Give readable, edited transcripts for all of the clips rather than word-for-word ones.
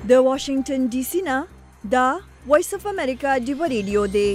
د واشنگټن ډي سي نه دا وایس اف امریکا ډیو ریډیو دی.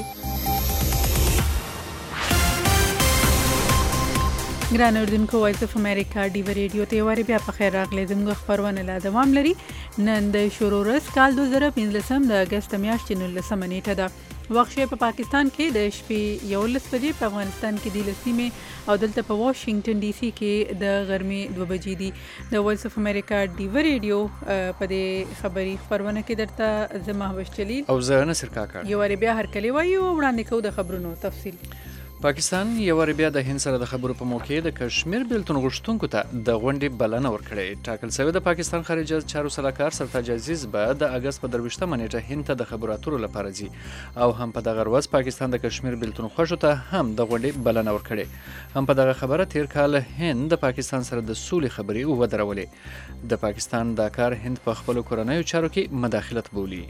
ګران اردوونکو وایس اف امریکا ډیو ریډیو ته وری بیا په خیر راغلی. زموږ خبرونه لا دوام لري. نن د شروع ورځ کال 2015 د اگست میاشتې 19 نیټه ده. وخت په پاکستان کې د شپې 11 بجې، په افغانستان کې د لسیمه او دلته په واشنگټن ډي سي کې د غرمې 2 بجې دي. د وایس اف امریکا ډیو ریډیو په دې خبري خبرونه کې درته زما هوش چلیل او زه نصر کاکا یو ور بیا هر کلی وایو وړاندې کوو د خبرونو تفصیل. پاکستان یو ور بیا د هند سره د خبرو په موقع د کشمیر بیلتون غوښتونکو ته د غونډې بلنه ورکړې. ټاکل شوی د پاکستان خارجه چارو سلاکار سرتاج عزیز به د اگست په 23 نیټه هند ته د خبرو اترو لپاره ځي او هم په دغه ورځ پاکستان د کشمیر بیلتون خوښو ته هم د غونډې بلنه ورکړې. هم په دغه خبره تیر کال هند د پاکستان سره د سولې خبرې ودرولې. د پاکستان دا کار هند په خپل کورنیو چارو کې مداخلت بولي.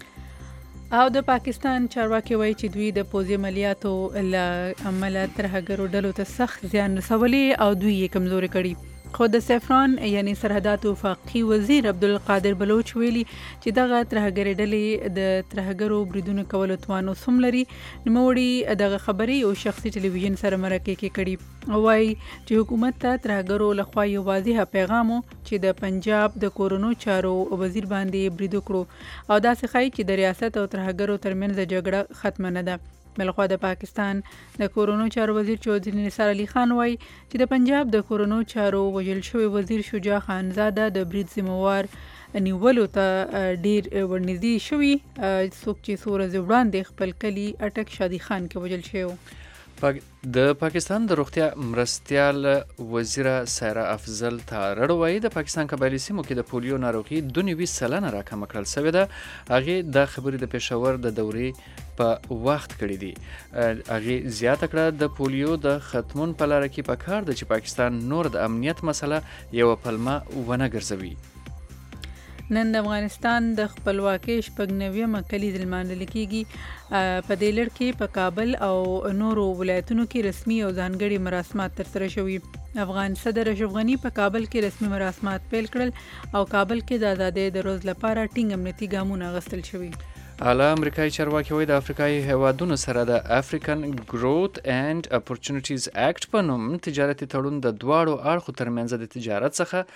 او د پاکستان چارواکي وایي چې دوی د پوځي عملیاتو له امله ترهګرو ډلو ته سخت زیان رسولی او دوی یې کمزوري کړي. خو د سیفران یعنی سرحدات وفاقي وزیر عبدالقادر بلوچ ویلي چې دغه ترهګرې ډلې د ترهګرو بریدونو کولو توان هم لري. نوموړي دغه خبرې یو شخصي ټلویزیون سره مرکه کې کړي او وایي چې حکومت ته ترهګرو لخوا یو واضح پیغام چې د پنجاب د کورونو چارو وزیر باندې برید وکړو او داسې ښایي چې د ریاست او ترهګرو ترمنځ جګړه ختمه نه ده. بلخوا د پاکستان د کورونو چارو وزیر چودھری نثار علي خان وایي چې د پنجاب د کورونو چارو وژل شوی وزیر شجاع خانزاده د برید ذمہوار نیولو ته ډیر ورنږدې شوی. څوک چې څو ورځې وړاندې خپل کلي اټک شادي خان کې وژل شوی. د پاکستان د روغتیا مرستیال وزیره سایره افضل تارړ وایي د پاکستان قبایلي سیمو کې د پولیو ناروغي 2.9% راکمه کړل شوې ده. هغې دا خبرې د پېښور د دورې په وخت کړي دي. هغې زیاته کړه د پولیو د ختمون په لاره کې پکار ده چې پاکستان نور د امنیت مسله یو پلمه ونه ګرځوي. نن د افغانستان د خپلواکۍ 90مه کلیزه لمانځل کیږي. په دې لړ کې په کابل او نورو ولایتونو کې رسمي او ځانګړي مراسمات ترسره شوي. افغان صدر اشرف غني په کابل کې رسمي مراسمات پیل کړل او کابل کې د ازادۍ د ورځ لپاره ټینګ امنیتي ګامونه اخیستل شوي. اعلی امریکایي چارواکي وایي د افریقایي هیوادونو سره د افریکن ګروث اینڈ اپورچونټیز اکټ په نوم تجارتي تړون د دواړو اړخو ترمنځ د تجارت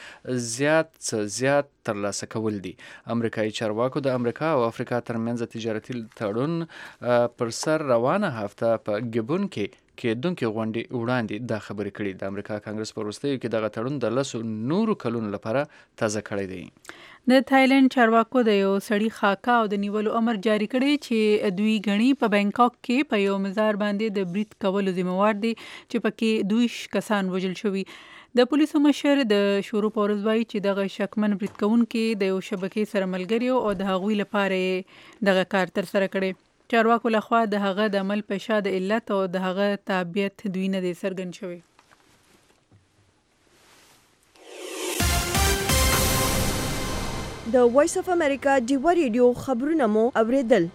څخه زیات ترلاسه کول دي. امریکایي چارواکو د امریکا او افریقا ترمنځ تجارتي تړون پر سر روانه هفته په ګبون کې کېدونکې غونډې وړاندې دا خبرې کړي. د امریکا کانګرس په وروستیو کې دغه تړون د 10 نورو کلونو لپاره تازه کړی دی. د تایلند چارواکو د یو سړي خاکه او د نیولو امر جاری کړی چې دوی غني په بانکاک کې په یو مزار باندې د برید کولو ذمہوار دي چې پکې 2 کسان وژل شوي. د پولیسو مشر د شروع په ورځ وایي چې دغه شکمن برید کوونکي د یو شبکې سره ملګري او د هغوی لپاره دغه کار ترسره کړی. چارواکو لخوا د هغه د عمل په شا د علت او د هغه تابعیت دوی نه دی څرګند شوی. د وایس اف امریکا ډیو ریډیو خبرونه مو اوریدل.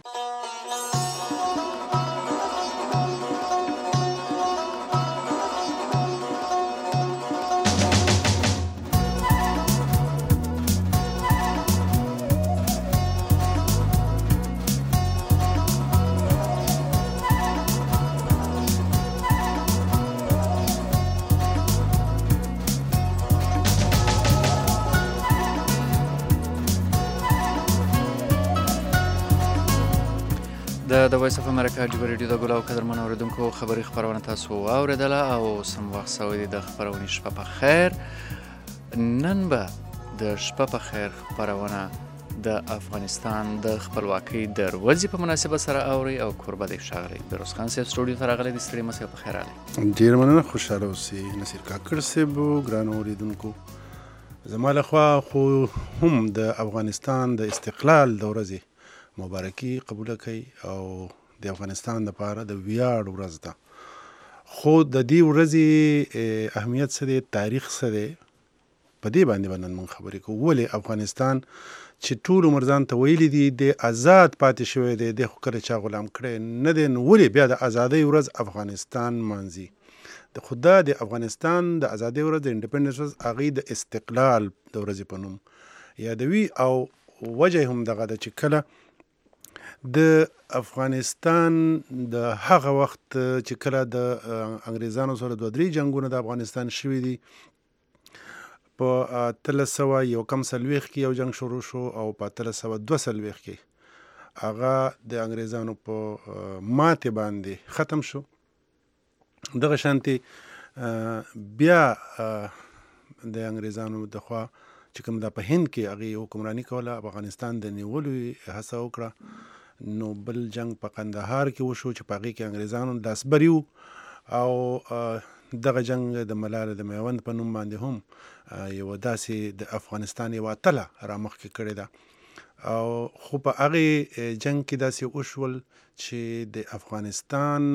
د وایس اف امریکا ډیو ریډیو د ګلاو قدرمن اوریدونکو خبري خبرونه تاسو واوریدله او سم وخت سوي د خبرونې شپه په خیر. نن به د شپه په خیر خبرونه د افغانستان د خپلواکۍ د ورځې په مناسبت سره اوري او کوربه د ښاغلي بیروز خان صاحب سټوډیو ته راغلی. د ستړي مسئ په خیر راغلی. ډېر مننه. خوشحاله اوسئ نصیر کاکړ صاحب. ګران اوریدونکو زما لخوا خو هم د افغانستان د استقلال د ورځې مبارکي قبول کړئ او د افغانستان لپاره د ویاړ ورځ ده. خو د دې ورځې اهمیت څه دی، تاریخ څه دی، په دې باندې به نن موږ خبرې کوو. ولې افغانستان چې ټول عمر ځان ته ویلي دي د آزاد پاتې شوی دی، دی خو کله چا غلام کړی نه دی، نو ولې بیا د ازادۍ ورځ افغانستان مانځي؟ د خدا د افغانستان د ازادۍ ورځ د انډیپندنس ورځ هغې د استقلال د ورځې په نوم یادوي او وجه هم دغه ده چې کله د افغانستان د هغه وخت چې کله د انګریزانو سره 2-3 جنگونه د افغانستان شوي دي په 1340 کې یو جنگ شروع شو او په 1342 کې هغه د انګریزانو په ماتې باندې ختم شو. دغه شانتي بیا د انګریزانو د خوا چې کوم د په هند کې هغه حکمرانی کوله افغانستان د نیولو هڅه وکړه. نو بل جنگ په قندهار کې وشو چې په هغې کې انګریزانو لاسبري وو او دغه جنگ د ملال د میوند په نوم باندې هم یوه داسې د افغانستان یوه اتله رامخکې کړې ده او خو په هغې جنگ کې داسې وشول چې د افغانستان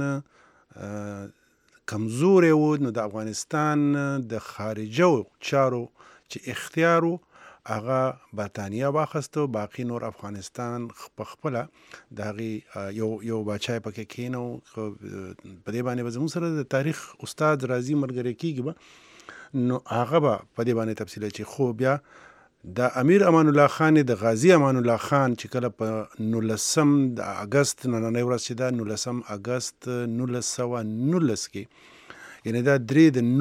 کمزوری و. نو د افغانستان د خارجو چارو چې اختیار و هغه برطانیه واخیسته، باقي نور افغانستان په خپله د هغې یو باچای پکې کېنو. په دې باندې به زموږ سره د تاریخ استاد راځي ملګری کېږي به، نو هغه به په دې باندې تفصیل چې خو بیا د امیر امان الله خان د غازی امان الله خان چې کله په 19 د اګست نننۍ ورځ چې ده 19 اګست 1919 کې، یعنی دا 3 د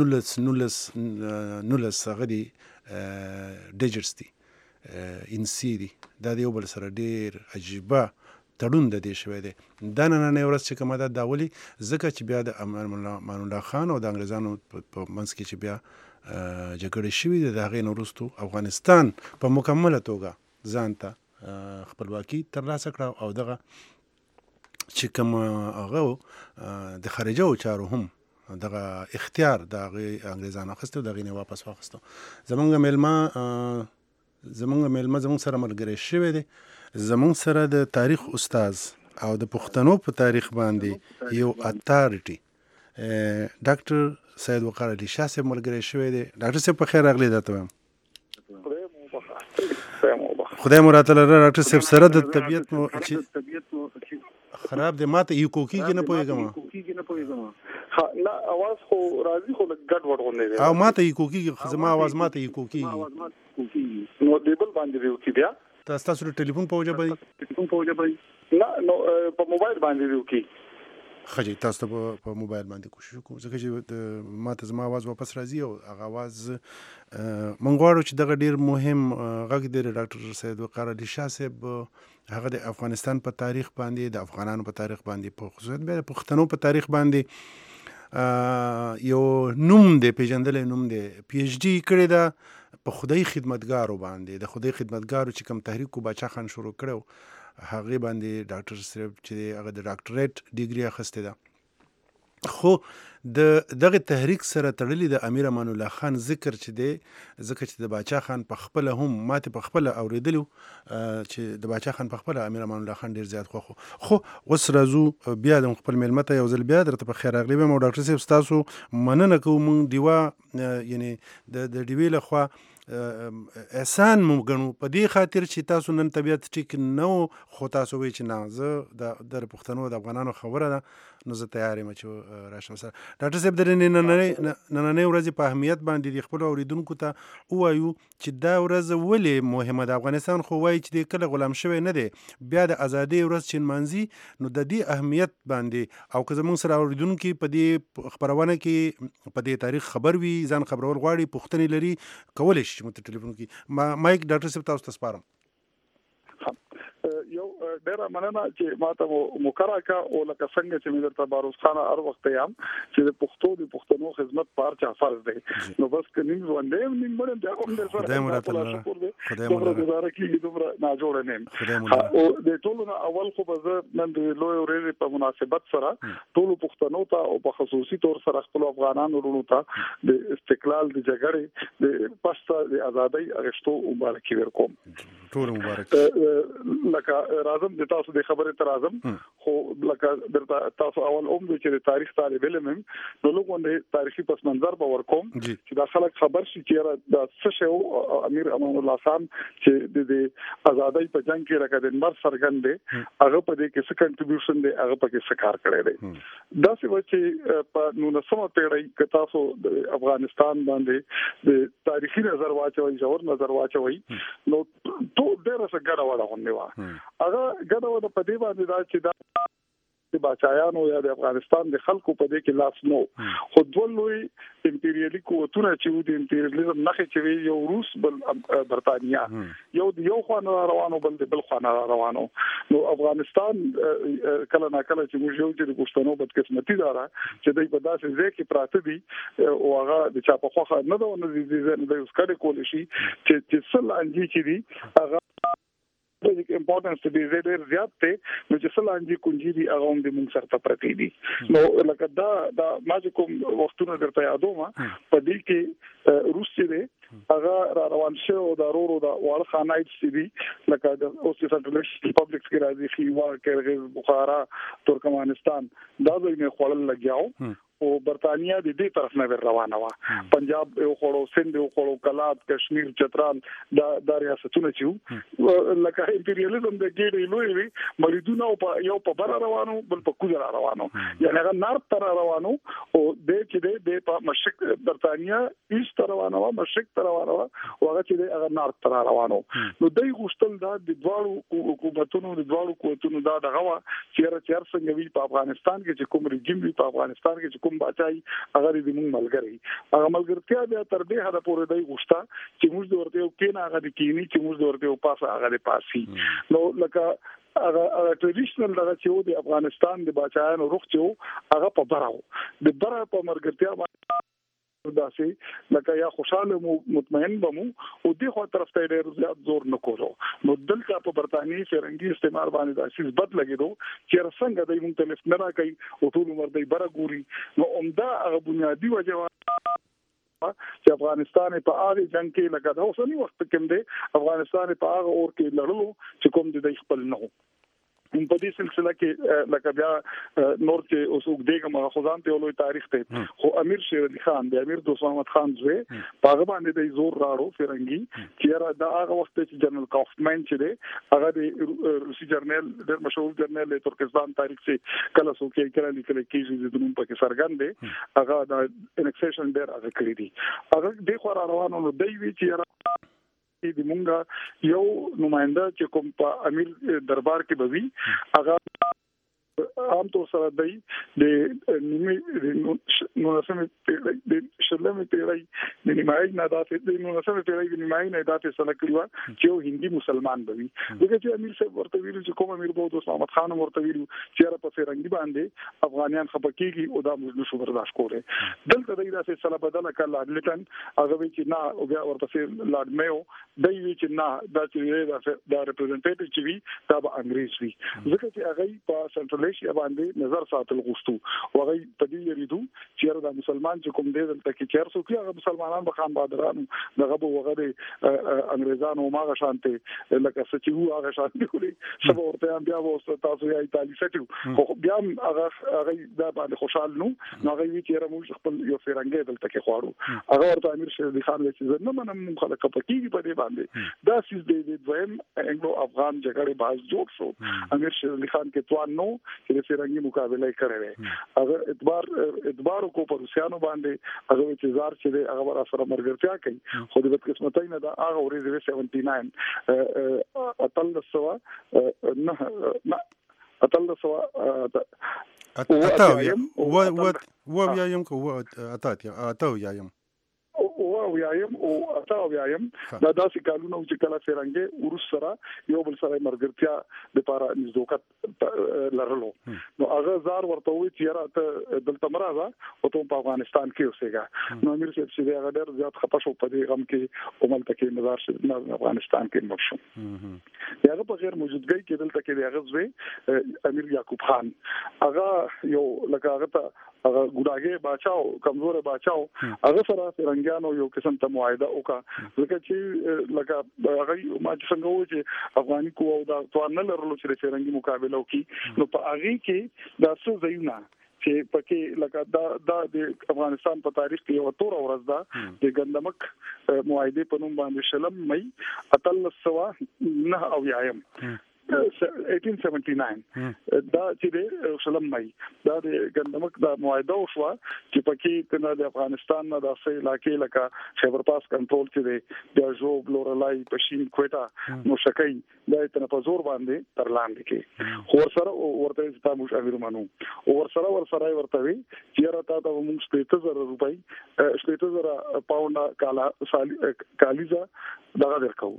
19 هغه دي ډیجټس دي انسي دي، دا د یو بل سره ډېر عجیبه تړون د دې شوی دی. دا نننۍ ورځ چې کومه ده دا ولې ځکه چې بیا د امان الله خان او د انګریزانو په منځ کې چې بیا جګړې شوي دي، د هغې نه وروستو افغانستان په مکمله توګه ځان ته خپلواکي ترلاسه کړه او دغه چې کوم هغه د خارجو چارو هم دغه اختیار د هغې انګریزانو اخیستی، د هغې نه واپس واخیستو. زمونږ میلمه زمونږ سره ملګری شوی دی، زمونږ سره د تاریخ استاز او د پښتنو په تاریخ باندې یو اتارټي ډاکټر سید وقار علي شاه صاحب ملګری شوی دی. ډاکټر صاحب په خیر راغلی درته وایم. خدای مو راته لره ډاکټر صاحب، سره د طبیعت مو چې خراب دی، ما ته ایکو کېږي نه پوهېږم. نه اواز خو راځي خو لږ ګډ وډ غوندې دی او ما ته ایکو کېږي، زما اواز ما ته ایکو کېږي. نو دی بل باندې ویو کې بیا تاسو د ټلیفون په وجه به نه نو په موبایل باندې ویو کې ښه جي، تاسو ته په موبایل باندې کوشش وکړو ځکه چې ما ته زما اواز واپس راځي او هغه اواز موږ غواړو چې دغه ډېر مهم غږ دی ډاکټر سید وقار علي شاه صاحب، هغه د افغانستان په تاریخ باندې، د افغانانو په تاریخ باندې، په خصوصیت بیا د پښتنو په تاریخ باندې یو نوم دی، پیژندلی نوم دی، پی ایچ ډي کړې ده په خدای خدمتګارو باندې. د خدای خدمتګارو چې کوم تحریک کو باچا خان شروع کړو هغې باندې ډاکټر صاحب چې هغه د ډاکټریټ ډیګري اخیستې ده. خو د دغه تحریک سره تړلی د امیر امان الله خان ذکر چې دی، ځکه چې د باچا خان په خپله هم ماته په خپله اورېدلي چې د باچا خان په خپله امیر امان الله خان ډېر زیات خوښ و. خو اوس راځو بیا د خپل میلمه ته یو ځل بیا درته په خیر راغلی ویم. او ډاکټر صاحب ستاسو مننه کوو، موږ ډیوه یعنی د ډیوې لخوا احسان مو ګڼو په دې خاطر چې تاسو نن طبیعت ټیک نه و، خو تاسو وایي چې نه زه د پښتنو د افغانانو خبره ده نو زه تیار یم چې راشم سره. ډاکټر صاحب د نننۍ ورځې په اهمیت باندې د خپلو اورېدونکو ته ووایو چې دا ورځ ولې مهمه ده. افغانستان خو وایي چې دی کله غلام شوی نه دی، بیا د ازادۍ ورځ چې نمانځي، نو د دې اهمیت باندې او که زموږ سره اورېدونکي په دې خپرونه کې په دې تاریخ خبر وي، ځان خبرول غواړي، پوښتنې لري، کولی شي چې موږ ته ټلیفون کړي. مایک ډاکټر صاحب تاسو ته سپارم. یو ډیره مننه چې ماته مقرره کا او لکه څنګه چې مې درته باروز خان هر وخت یم چې د پښتنو خدمت په هر چا فرض دی، نو بس که نیم ژوندی نیم مړ یم بیا هم در سره خدای مو راته لره، خدای مو لره ګزاره کېږي، دومره ناجوړه نه یم. او د ټولو نه اول خو به زه نن د لویې ورځې په مناسبت سره ټولو پښتنو ته او په خصوصي طور سره خپلو افغانانو وروڼو ته د استقلال د جګړې د پسته د ازادۍ اخیستو مبارکي ورکوم. ټول مبارک. لکه راځم د تاسو د خبره تر راځم خو لکه تاسو اول چې تاریخ طالب علم نو لوګوند تاریخي پس منظر باور کوم چې دا خلک خبر شي چې دا څه شو امیر امان الله خان چې د آزادۍ په جنگ کې راکړل مر سرګند دي هغه په دې کې څه کنټریبیوشن دی هغه په کې څه کار کړی دی دا څه و چې په 19مه پیړۍ کې تاسو د افغانستان باندې د تاریخي نظر واچوي ژور نظر واچوي نو ټول ډېر څه ګډه وډه غونډه و هغه ګډه وډه په دې باندې دا چې دا د بچایانو یا د افغانستان د خلکو په دې کې لاس نو خو دولوي امپریالي قوتونه چې د امپریالیزم نخې چې یو روس بل برتانیا یو خوا روانو بل خوا روانو نو افغانستان کله نا کله چې موږ یو چې د پښتنو بدقسمتي دارا چې دوی په داسې ځای کې پراته دي او هغه د چا په خوخه نه دا نه د اوس کډه کول شي چې سلانجی چې دي هغه د امپورټنس ته ډېر زیات ته نو چې سلانجی کونجي دي هغه هم د موږ سره پرتی دي نو لکه دا ما چې کوم وختونه درته یادوم په دې کې روس چې هغه روان شو او د رورو د وال خانایت چې دي لکه د اوس سنټرل ریپبلیک کې راځي خیوا کرغیز بخارا ترکمنستان دا دوی نه خپل لګیاو او برتانیا د دې طرف نه روانه و پنجاب یو خړو سند یو خړو کلات کشمیر چترال دا ریاستونه چې لکه امپریالیزم د ګډې لوی وی مریدونه یو په بر روانو بل په کوزر روانو یعنی هغه نارت تر روانو او د چې د په مشرق برتانیا ایست روانو مشرق تر روانو او هغه چې هغه نارت تر روانو نو دوی غوښتل دا د دواړو حکومتونو د دواړو قوتونو دا دغه چیر څنګه وی په افغانستان کې چې کوم رژیم وی په افغانستان کې چې بچای هغه دې موږ ملګری هغه ملګرتیا بیا تر دې حد پورې دی غوښتا چې موږ د ورته کېنا هغه د کینی چې موږ د ورته پاسه هغه د پاسي نو لکه هغه ټریډیشنل دغه چې د افغانستان د بچایانو روخ چې هغه په براو د برا په ملګرتیا باندې داسې لکه یا خوشاله مطمئن بمو او دغه خو طرف ته ډېر زیات زور نکولو نو دلته په برتانیې فرنګي استعمال باندې داسې بد لګیدو چې څنګه د مختلف نه راکې او ټول عمر دی بره ګوري نو عمده هغه بنیادی وجه چې افغانستان په هغه جنگ کې لګا دا اوسنی وخت کې دی افغانستان په هغه اور کې لړلو چې کوم د خپل نه په دې سلسله کې لکه بیا نور چې اوس وګدېګم خدان ته ولوي تاریخ ته خو امیر شیر علي خان د امیر دوست محمد خان زوی په هغه باندې د زور راړو فرنګي چې دا هغه وخت چې جنرال کافمن چې دی هغه د روسي جرنل ډېر مشهور جرنل ترکستان تاریخ چې کله سو کې کله لیکل کېږي د دنوم په کې سرګند دی هغه د انکسیشن ډېر هغه کړی دی هغه د خو روانو نو دی وی چې د مونږه یو نماینده چې کوم په امیر دربار کې بوي هغه عام طور سره دی د نوسمه پیړۍ د شلمه پیړۍ د نیمایي نه داسې د نوسمه پیړۍ د نیمایي نه داسې سره کړو چې یو هندي مسلمان بوي دغه چې امیر صاحب ورته ویل چې کوم امیر بو دوست محمد خان ورته ویل چې را په فرنګي باندې افغانیان خپکیږي او دا موږ نشو برداشت کوله دلته د داسې سره بدل کړل لټن هغه چې نه او بیا ورته لاډ میو دی چې نه دا چې دا ریپرزنټیټیو چې وی دا به انګریز وي ځکه چې هغه په سنټرل ایشیا باندې نظر ساتل غوښتو او هغه په دې یریدو چې دا مسلمان چې کوم دی دلته کې چیرڅو کې هغه مسلمانان به خان بادرانو دغه به وغه انګریزانو ماغه شانته لکه سچو هغه شانته کوي سبا ورته بیا وسته تاسو یې ایتالی سټیو خو بیا هغه دا باندې خوشاله نو هغه وی چې موږ خپل یو فرنګي دلته کې خواړو هغه ورته امیر شیر علي خان چې نه منم خلک پکېږي په دې باندې دا سیس د دویم انګلو افغان جګړې باز جوړ شو امیر شیر علي خان کې توان نو چې فرنګي مقابله کړې هغه اعتبار کو پر روسيانو باندې هغه چې زار چې هغه سره مرګرتیا کوي خو د بدقسمتۍ نه دا هغه ورې 79 اتل سوا نه اتل سوا اتاویم و یایم کو اتاویم او یایم او اتاو یایم دا داسې کالونه چې کله فرنګي ورس سره یو بل سره مرګرتیا د لپاره نزدوکت لرلو نو هغه زار ورته وی چې راته دلته مرزه او ته په افغانستان کې اوسېګا نو امیر صاحب چې هغه ډېر زیات خپه شو په دې غم کې او ملته کې مزار شو افغانستان کې مړ شو هغه په غیر موجودګۍ کې دلته کې هغه زوی امیر یعقوب خان هغه یو لکه هغه ته هغه ګډاګي بچاو کمزور بچاو هغه سره فرنګانو یو قسم ته معاهده وکړه ځکه چې لکه هغه ما څنګه و چې افغاني قوه دا توان نه لرلو چې فرنګي مقابله وکړي نو په هغه کې دا څه ځایونه چې پکې لکه دا د افغانستان په تاریخ کې یو تور ورځ ده د ګندمک معاهده په نوم باندې شلم مې اتل سوا نه او یایم 1879 دا چې د شلم مې دا د ګندمک د معاهده وشو چې پکې کنه د افغانستان نه د څه علاقې لکه خیبر پاس کنټرول چې د جوب لورلای پښین کوټا نو شکای دا تر په زور باندې تر لاندې کې خور سره ورته ستاسو امیر منو ورته ورته وی چې راته د موږ 7000 روپۍ 7000 پاونډ کالیزا دا درکو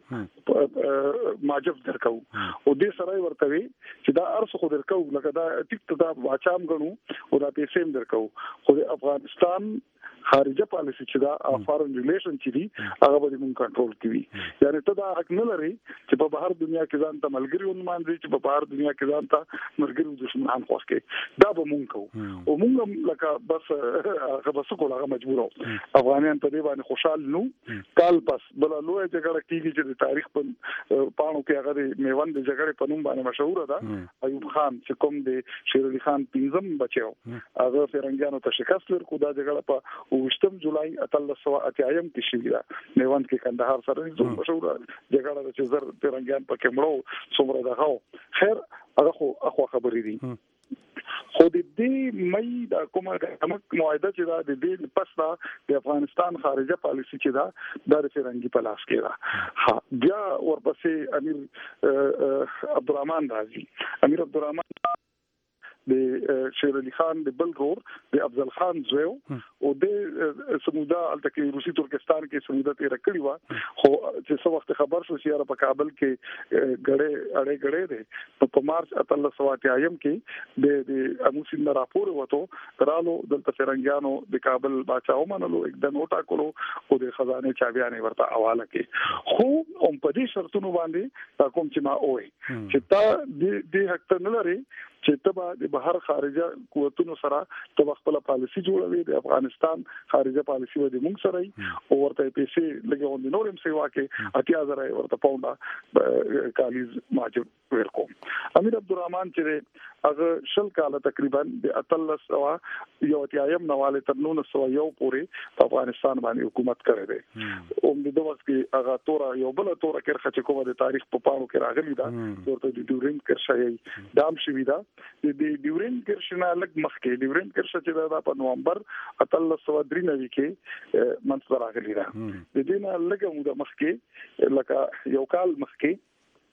ماجب درکو او دې سره ورته وی چې دا ارس خو درکو لکه دا ټیک ته واچام غنو او دا پیسې درکو خو د افغانستان خارجه پالیسی چې دا فارن ریلیشن چې دي هغه به موږ کنټرول کوي یعنی ته دا حق نه لري چې په بهر دنیا کې ځان ته ملګری ونمانځي چې په بهر دنیا کې ځان ته ملګری دشمنان خوښ کوي دا به موږ کوو او موږ لکه بس هغه بس کوله مجبور افغانان په دې باندې خوشاله نو کال پس بل لوی جګړه کیږي چې د تاریخ په پانو کې هغه میوند جګړه په نوم باندې مشهور ده ایوب خان چې کوم د شیر علي خان پنځم بچو هغه فرنګانو ته شکست ورکړ دا جګړه په 8 جولای 1880 کې شوې ده میوند کې کندهار سره د مشهور جګړه چې زر فرنګان په کمړو څومره ده خیر هغه خو خبرې دي خو دې مې دا کومه معاهده چې دا د دې پس دا د افغانستان خارجه پالیسی چې دا د فرنګي په لاس کې ده ها بیا ورپسې امیر عبدالرحمن راځي امیر عبدالرحمن د شیر علي خان د بلګور د افضل خان زویو او د سمودا التکي روسي ترکستان کې سمودا تیر کړی و خو چې څو وخت خبر شو چې را په کابل کې غړې ده په مارچ 1880 کې د اموسین راپور وته رالو د فرنګانو د کابل بچاو منلو اقدام وټاکلو او د خزانه چابيانې ورته حواله کې خو هم په دې شرطونو باندې کوم چې ما وې چې تا د حق نه لري چې تبا د بهر خارجه قوتونو سره تبا خپل پالیسی جوړوي د افغانستان خارجه پالیسی و د موږ سره او ورته پیسې لګون د نورم سیوا کې 80000 ورته پاونډه کالیز ماجب ورکو امیر عبدالرحمن چې هغه شل کاله تقریبا د اتلس سوا یو اتیایم نواله تر 1901 پورې په افغانستان باندې حکومت کړی دی او د دوه وخت کې هغه تورا یو بل تورا کرخه چې کومه د تاریخ په پاڼو کې راغلی دا ورته د ډیورینګ کرشای دام شوی دا د ډیورینګ کرشنه لګ مخکې ډیورینګ کرشه چې دا په نومبر 1893 کې منځ راغلی دا د دې نه لګ مو د مخکې لکه یو کال مخکې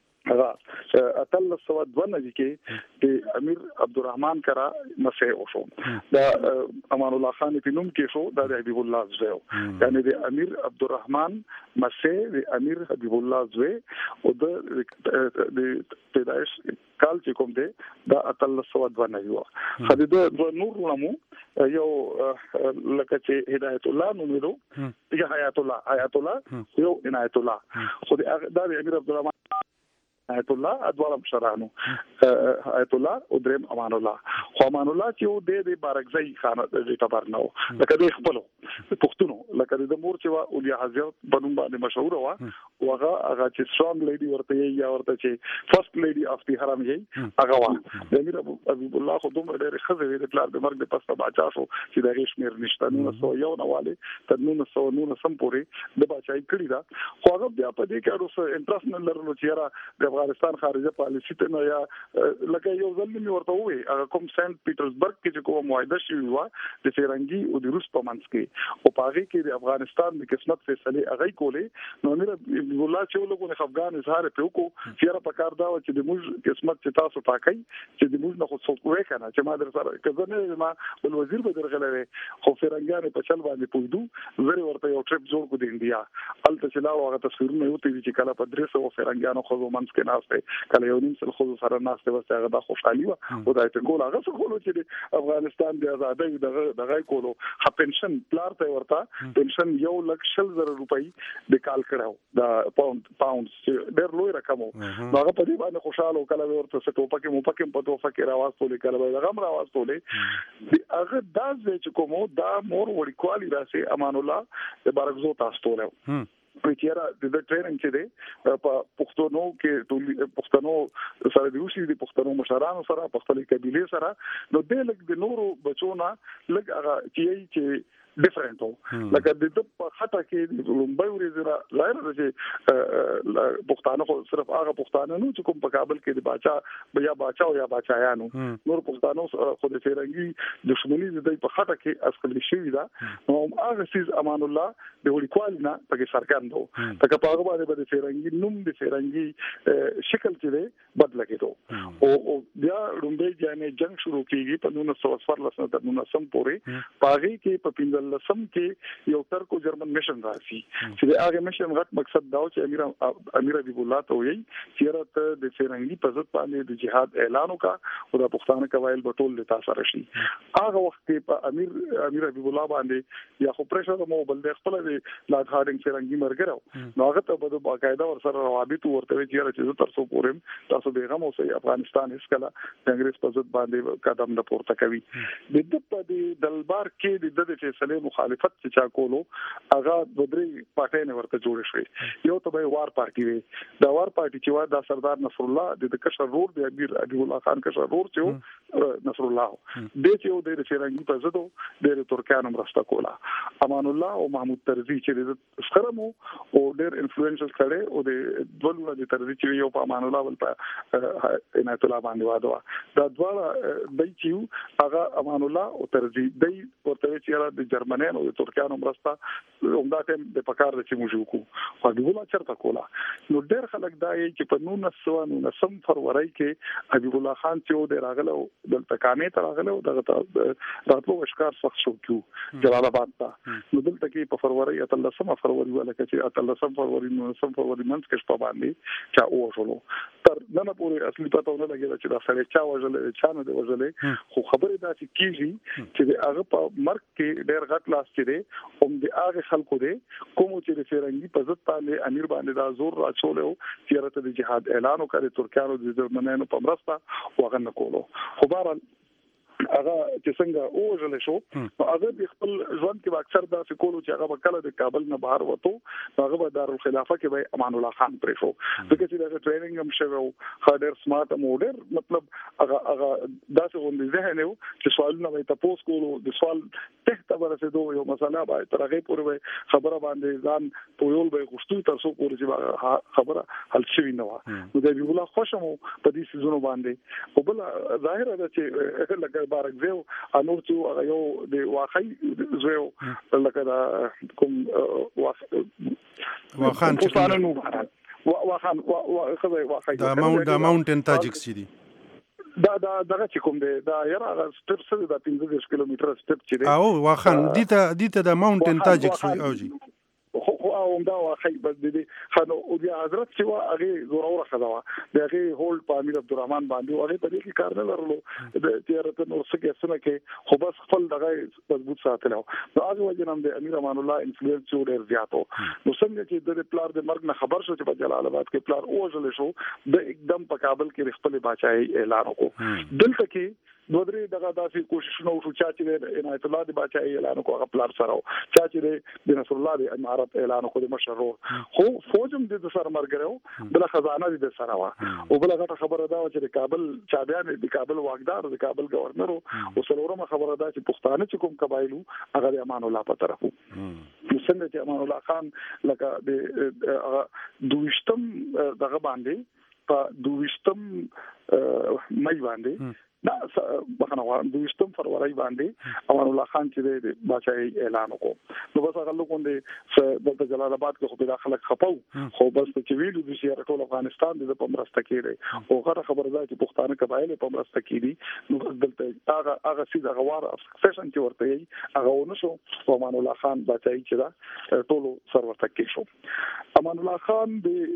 هغه اتل سو 12 کې د امیر عبدالرحمن کرا مسه وشو دا امان الله خان په نوم کې شو دا د حبیب الله زوی یعنی د امیر عبدالرحمن مسه د امیر حبیب الله زوی او د پیدائش کال چې کوم دی دا اتل سو 12 یو خدای د نور نمو یو لکه چې هدایت الله نومېدو یا حیات الله یو عنایت الله خو دا د امیر عبدالرحمن آیت الله ادوار مشرانو آیت الله او دریم امان الله خو امان الله چې د بارکزئی خانه د تبرنو لکه د خپلو پښتونو لکه د مور چې اولیا حضرت بنوم باندې مشهور و او هغه چې سترونګ لیډي ورته یا ورته چې فرست لیډي اف دی حرم یې هغه و د امیر حبیب الله خو دومره ډېر خزه د پلار د مرګ د پسته باچا شو چې د ریشمیر نشته 1901 نواله تر 1909 سم پورې د باچای کړی دا خو هغه بیا په دې کې اړو انټرنیشنل لرلو چې را افغانستان خارجه پالیسی ته نه یا لکه یو ځل می ورته وې هغه کوم سنت پیټرزبرګ کې چې کومه معاهده شوی و د فرنګي او د روس په منځ کې او پاغي کې د افغانستان د قسمت فیصله هغه کولې نو امیر الله چې لګونه افغان اظهار په وکړو چې را پکار دا چې د موږ قسمت چې تاسو ټاکئ چې د موږ نه خو څوک وې کنه چې ما در سره کزنه ما بل وزیر به درغلې خو فرنګان په چل باندې پویدو زری ورته یو ټریپ جوړ کو د انډیا الته چې لا هغه تصویرونه یو تی چې کله په 300 فرنګانو خو منځ کې کې ناشته کله یو نیم سل خو سره ناشته وسته هغه د خوشحالي او د ټکول هغه څه کولو چې افغانستان د آزادۍ دغه کولو ها پنشن پلار ته ورته پنشن 1,00,000 روپۍ د کال کړو د پاوند ډېر لوی رقم هغه په دې باندې خوشاله کله ورته ستوپه کې مو پکې په توفه کې راوستل کله د غم راوستل هغه داس چې کومو دا مور وړکوالي راسي امان الله د بارګزو تاسو ته پېچره د ټریننګ چې دی په پښتونو کې پښتنو سره د اوسې د پښتنو مشرانو سره په خپل قبيله سره نو د لګ د نورو بچونه لګ هغه چې ډیفرنٹ لکه د په خطه کې د لومبای ورځ ظاهر ده چې پښتانه خو صرف هغه پښتانه نو چې کوم په کابل کې د باچا او یا باچایانو نور پښتانو خو د فیرنګي دښمنۍ د په خطه کې اصل شي دا نو هغه سیز امان الله د وړکوال نه پکې سرګندو تکه په هغه باندې د فیرنګي نوم د فیرنګي شکل کې دی بدل کېدو او بیا لومبای جامې جنگ شروع کیږي په 1914 نه تر 1900 پورې پاغي کې په لسم کې یو ترکو جرمن میشن راشي چې د هغه میشن غټ مقصد دا و چې امیر حبیب الله ته وایي چې راته د فیرنګي په ضد باندې د جهاد اعلان وکړه او د پښتانه قبایل بټول د تاسو راشي هغه وخت کې په امیر حبیب الله باندې یا خو پرېشر مو بل د خپل د لارډ هارډینګ فیرنګي مرګرو نو هغه ته په باقاعده ور سره روابط ورته چې تر څو پورم تاسو بیغم اوسئ افغانستان هیڅ کله د انګریز په ضد باندې قدم نه پورته کوي د دې په دلبار کې د فیصله مخالفت چې چا کولو هغه د درې پارټۍ نه ورته جوړ شوی یو ته به وار پارټي وي دا وار پارټي چې وا د سردار نصر الله د کشر رور د امیر حبیب الله خان کشر رور چې نصر الله د چې یو د فیرنګي په ضد د ترکانو مرسته کوله امان الله او محمود طرزي چې د سخرمو او ډېر انفلوئنشل کړي او د دولو د طرزي چې یو په امان الله ول په عنایت الله باندې واده دا دواړه د چې هغه امان الله او طرزي د ورته چې د جرمنانو او ترکانو مرسته همدا ټیم د پکار د چې موږ وکړو خو حبیب الله چرته کوله نو ډېر خلک دا یي چې په 1919 فروری کې حبیب الله خان چې د راغلو دلته کامې ته راغلو دغه راتلو وشکار سخت شو کیو جلال آباد ته نو دلته کې په فروری 13 فروری ولکه چې 13 فروری 19 فروری منځ کې شپه باندې چا وښلو تر نن پورې اصلي پته نه لګیږي چې دا سړی چا وژلې چا نه دی وژلې خو خبره دا چې کیږي چې هغه په مرګ کې ډېر غټ لاس چې دی هم د هغه خلکو دی کوم چې د فیرنګي په ضد باندې امیر باندې دا زور راچولو چې راته د جهاد اعلان وکړي ترکانو د جرمنانو په مرسته وغه نه کولو خو بهرحال هغه چې څنګه اوجل شو هغه د خپل ژوند کې اکثر دا سکولو چې هغه کله د کابل نه بهر وته هغه به دارالخلافه کې به امان الله خان پرې شو ځکه چې دا ټریننګ هم شوی او خاطر سمارټ موډر مطلب هغه داسې غونډې ذهن یو چې سوالونه به تاسو کولو د سوال ته تبرسه دوه یو مسله به تر هغه پورې خبره باندې ځان پویول به غوښتو تر څو پورې چې خبره حل شوی نه و نو د ویلا خوشمو په دې سيزونو باندې او بل ظاهر ده چې لکه بارګزو انور چې هغه یو د واقعي زو لکه دا کوم واخان چې واخان دا ماونټن تاجکس دي دا دغه چې کوم دی دا یاره هغه سټپ سره د 15 کیلومتر سټپ چې دی او واخان دته د ماونټن تاجکس اوجي او دا واخی بس دي خنو او د حضرت چې وا هغه زوره خدوا دغه هولډ په امیر عبدالرحمن باندې هغه په دې کې کار نه لرلو د تیارت نو څه سونه کې خو بس خپل دغه مضبوط ساتلو نو هغه وجنم د امیر امان الله انفلوئنس ډېر زیاتو نو څنګه چې د پلار د مرګ نه خبر شو چې په جلال آباد کې پلار اوجل شو د एकदम په کابل کې خپل بچای اعلان وکړ دلته کې دوه درې دغه داسې کوششونه وشو چې عنایت الله د بچای اعلان وکړ هغه پلار سره چې د نصر الله د امارت اعلان وکړ مشرو خو فوجم د سر مرګرو بل خزانه د سره وا او بل غټه خبره دا چې د کابل چابيان د کابل واګدار د کابل گورنر او څلورمه خبره دا چې پښتانه چې کوم قبایلو هغه د امان الله په طرفو څنګه چې امان الله خان لکه د دویشتم دغه باندې په دویشتم مې باندې دا بخنه 22 فروری باندې امان الله خان چې د بچای اعلان وکړ نو بس هغه لوګوندې د جلال آباد کې خو د خلک خپاو خو بس چې ویلو د سیاره ټول افغانستان د پمرسته کېږي او هغه خبره ده چې پښتانه قبایل پمرسته کېږي نو دلته هغه سیده غوار سیشن چې ورته یې هغه ونشو امان الله خان بچای چې دا ټول سرورته کې شو امان الله خان د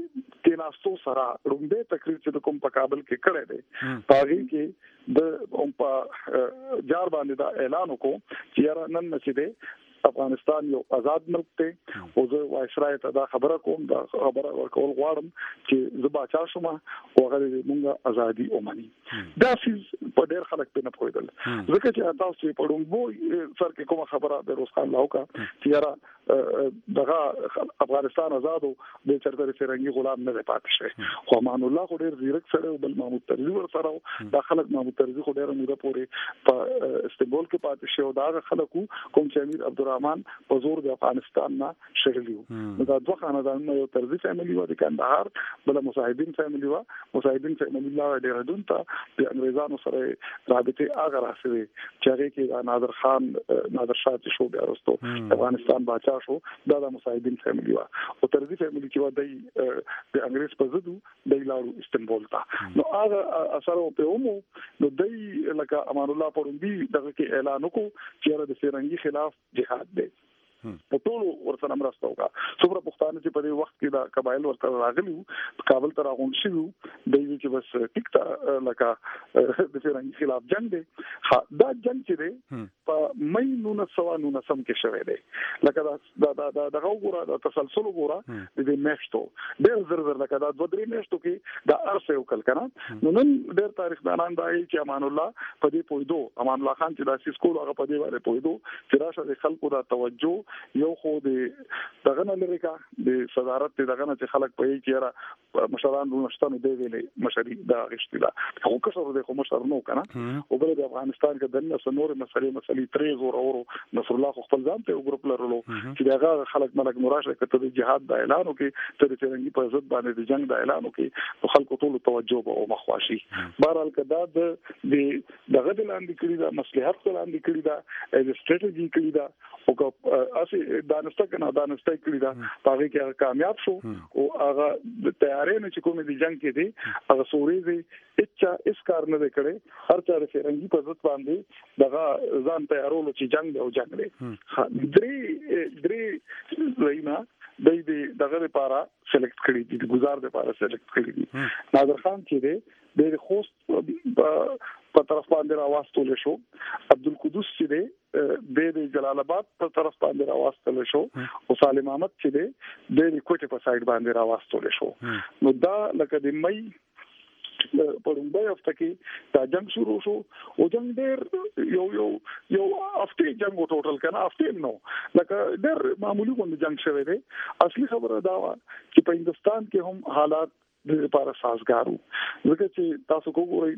کې ناستو سره رومبه تقریر چې کوم په کابل کې کړی دی پاغي کې د په جار باندې دا اعلان وکړو چې یاره نن نشي افغانستان یو آزاد ملک دی او زه وایسرای ته دا خبره کوم دا خبره ورکول غواړم چې زبا چا شوم او هغه مونږه ازادي ومني دا فیز په ډېر خلک په نه پوهیدل ځکه چې تاسو په ډومبو سر کې کومه خبره د روسخان لاوکا چې یاره دغه افغانستان آزاد او د چرته فرنګي غلام نه پاتې شي خو امان الله خو ډېر زیرک سره بل محمود طرزي ور سره دا خلک محمود طرزي خو ډېر موده پورې په استنبول کې پاتې شي او دا خلکو کوم چې امیر عبدالرحمن په زور د افغانستان نه شغلیو دا دوه خاندانونه یو طرزي فیملی و د کندهار بل مصاحبین فیملی و مصاحبین فیملی الله ډېر دون ته د انګريزانو سره رابطه هغه راسوي چې هغه کې نادر خان نادر شاه چې شو بیا وروسته افغانستان باچا شو دا د مصاحبین فیملی و او طرزي فیملی کې و د انګريز په ضد د لارو استنبول ته نو هغه اثر په اومو نو دای لکه امان الله پروندي دغه کې اعلان وکړو چې د فرنګي خلاف جهاد دی په ټول ورسره مرسته وکړه څومره پښتانه چې په دې وخت کې د قبایل ورته راغلي کابل ته راغون شي د دې چې بس ټیکټه لکه د فرنګي خلاف جنگ دی دا جنگ چې دی په مې 1999 کې شوی دی لکه دا دغه وګوره د تسلسل وګوره د دې میاشتو ډېر زر لکه دا 2-3 میاشتو کې د ارسه وکړ کنه نو نن ډېر تاریخ دانان دی چې امان الله په دې پویدو امان الله خان چې د سیسکول هغه په دې باندې پویدو چې راشه د خلکو د توجه یو خو د دغه نه لري کا د صدارت دغه نه چې خلک په یی کېره مشران ونشتنه دی ویلې مشري دا غشتلا خو کسر د خو مشر نو کنه او بل د افغانستان کې د نس نور مسلې تریز او نصر الله خو خپل ځان ته ګروپ لرلو چې دغه خلک ملک نوراشه کته د جهاد د اعلان وکي ته د فرنګي په ضد باندې د جنگ د اعلان وکي او خلکو ټول توجه او مخواشي بهرحال کدا د دغه د لاندې کړی دا مصلحت لاندې کړی دا د استراتیژي کړی دا او اسی دانسته کنه دانسته کړی دا هغه کې کامیاب شو او هغه د تیارې نه چې کومې د جنگ کې دي هغه سوري اچھا اس کار نه کړي هر چا د فرنګي په ضد باندې دغه ځان تیارولو چې جنگ دی او جنگ دی درې وینا د دغه لپاره سلیکټ کړی دي د گزار لپاره سلیکټ کړی دي نادر خان چې دی د خوست په طرف باندې راوستل شو عبدالقدوس چې دی د جلال آباد په طرف باندې راوستل شو او سالم احمد چې دی د کوټه په سایډ باندې راوستل شو نو دا لکه د مې په لومړی هفته کې دا جنگ شروع شو او جنگ ډېر یو هفته جنگ ټوټل کنه هفته نو لکه ډېر معمولی کوم جنگ شوی دی اصلي خبره دا و چې په هندستان کې هم حالات د لپاره سازګارو ځکه چې تاسو وګورئ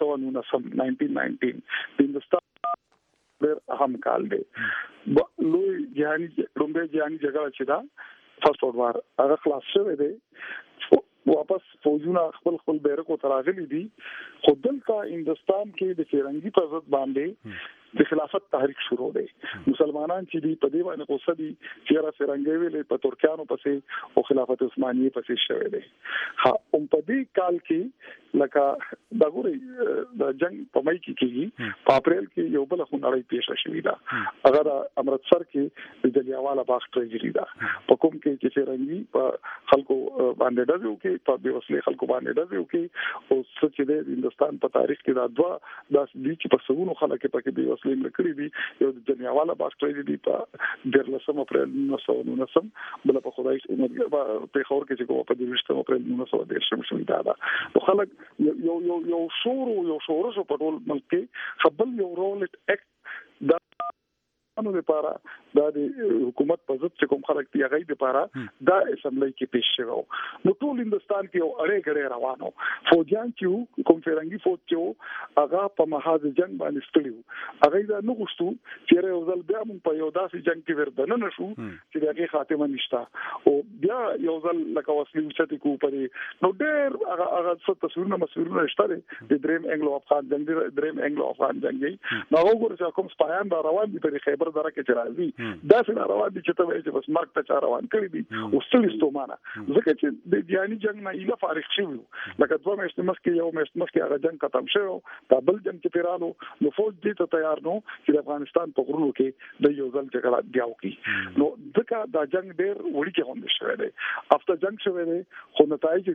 1919 د هندستان ډېر اهم کال دی لوی جهاني رومبه جهاني جګړه چې دا فرست ورلد وار هغه خلاص شوی دی واپس فوجونه خپل بیرکو تراغلي دي خو دلته هندستان کې د فرنګي په ضد باندې د خلافت تحریک شروع دی مسلمانان چې دی په دې باندې غوسه دي چې را فرنګي ویلې په ترکانو پسې او خلافت عثماني پسې شوی دی ها په دې کال کې لکه دا ګوري د جنگ په مې کې کېږي په اپریل کې یو بل خونړی پیښه شوې ده هغه د امرتسر کې د جلیانواله باغ ټریجری ده په کوم کې چې فرنګي په خلکو باندې ډزو کې په بیوسلې خلکو باندې ډزو کې او څه د هندستان په تاریخ کې دا دوا د دې چې په سونو خلک په کې بیوسلې لکړي دي یو د جلیانواله باغ ټریجری په 13 اپریل 1919 بل په خدای په خور کې چې کومه په 20 اپریل 1910 شوې ده خلک یو شور په ټول ملک کې خپل یو رول اکټ دا نو لپاره دا د حکومت په ضد چې کوم خلک دی هغه لپاره دا اسمبلی کې پیښ شوی نو ټول هندستان کې یو اړې غړې روانو فوجان چې کوم فرنګي فوج چې هغه په محاذ جنگ باندې ستړي هغه دا نه غوښتو چې یو ځل بیا موږ په یو داسې جنگ کې ورده نه شو چې دغه خاتمه نشته او بیا یو ځل لکه وسلې وچته کو پرې نو ډېر هغه څه تصویرونه شته د دریم انګلو افغان جنگ نو وګورئ چې کوم سپایان را روان دي په خیبر خبر درکه چې راځي دا څنګه روان دي چې ته وایې چې بس مرګ ته چا روان کړی دي او ستړي ستومانه ځکه چې د جهاني جنگ نه ایله فارغ شوی لکه 2 میاشتې مخکې یو میاشت مخکې هغه جنگ ختم شو دا بل جنگ چې پیرانو نو فوج دې ته تیار نو چې د افغانستان په غرونو کې د یو ځل جګړه بیا وکړي نو ځکه دا جنگ ډېر وړي کې هم شوی دی افته جنگ شوی دی خو نتایج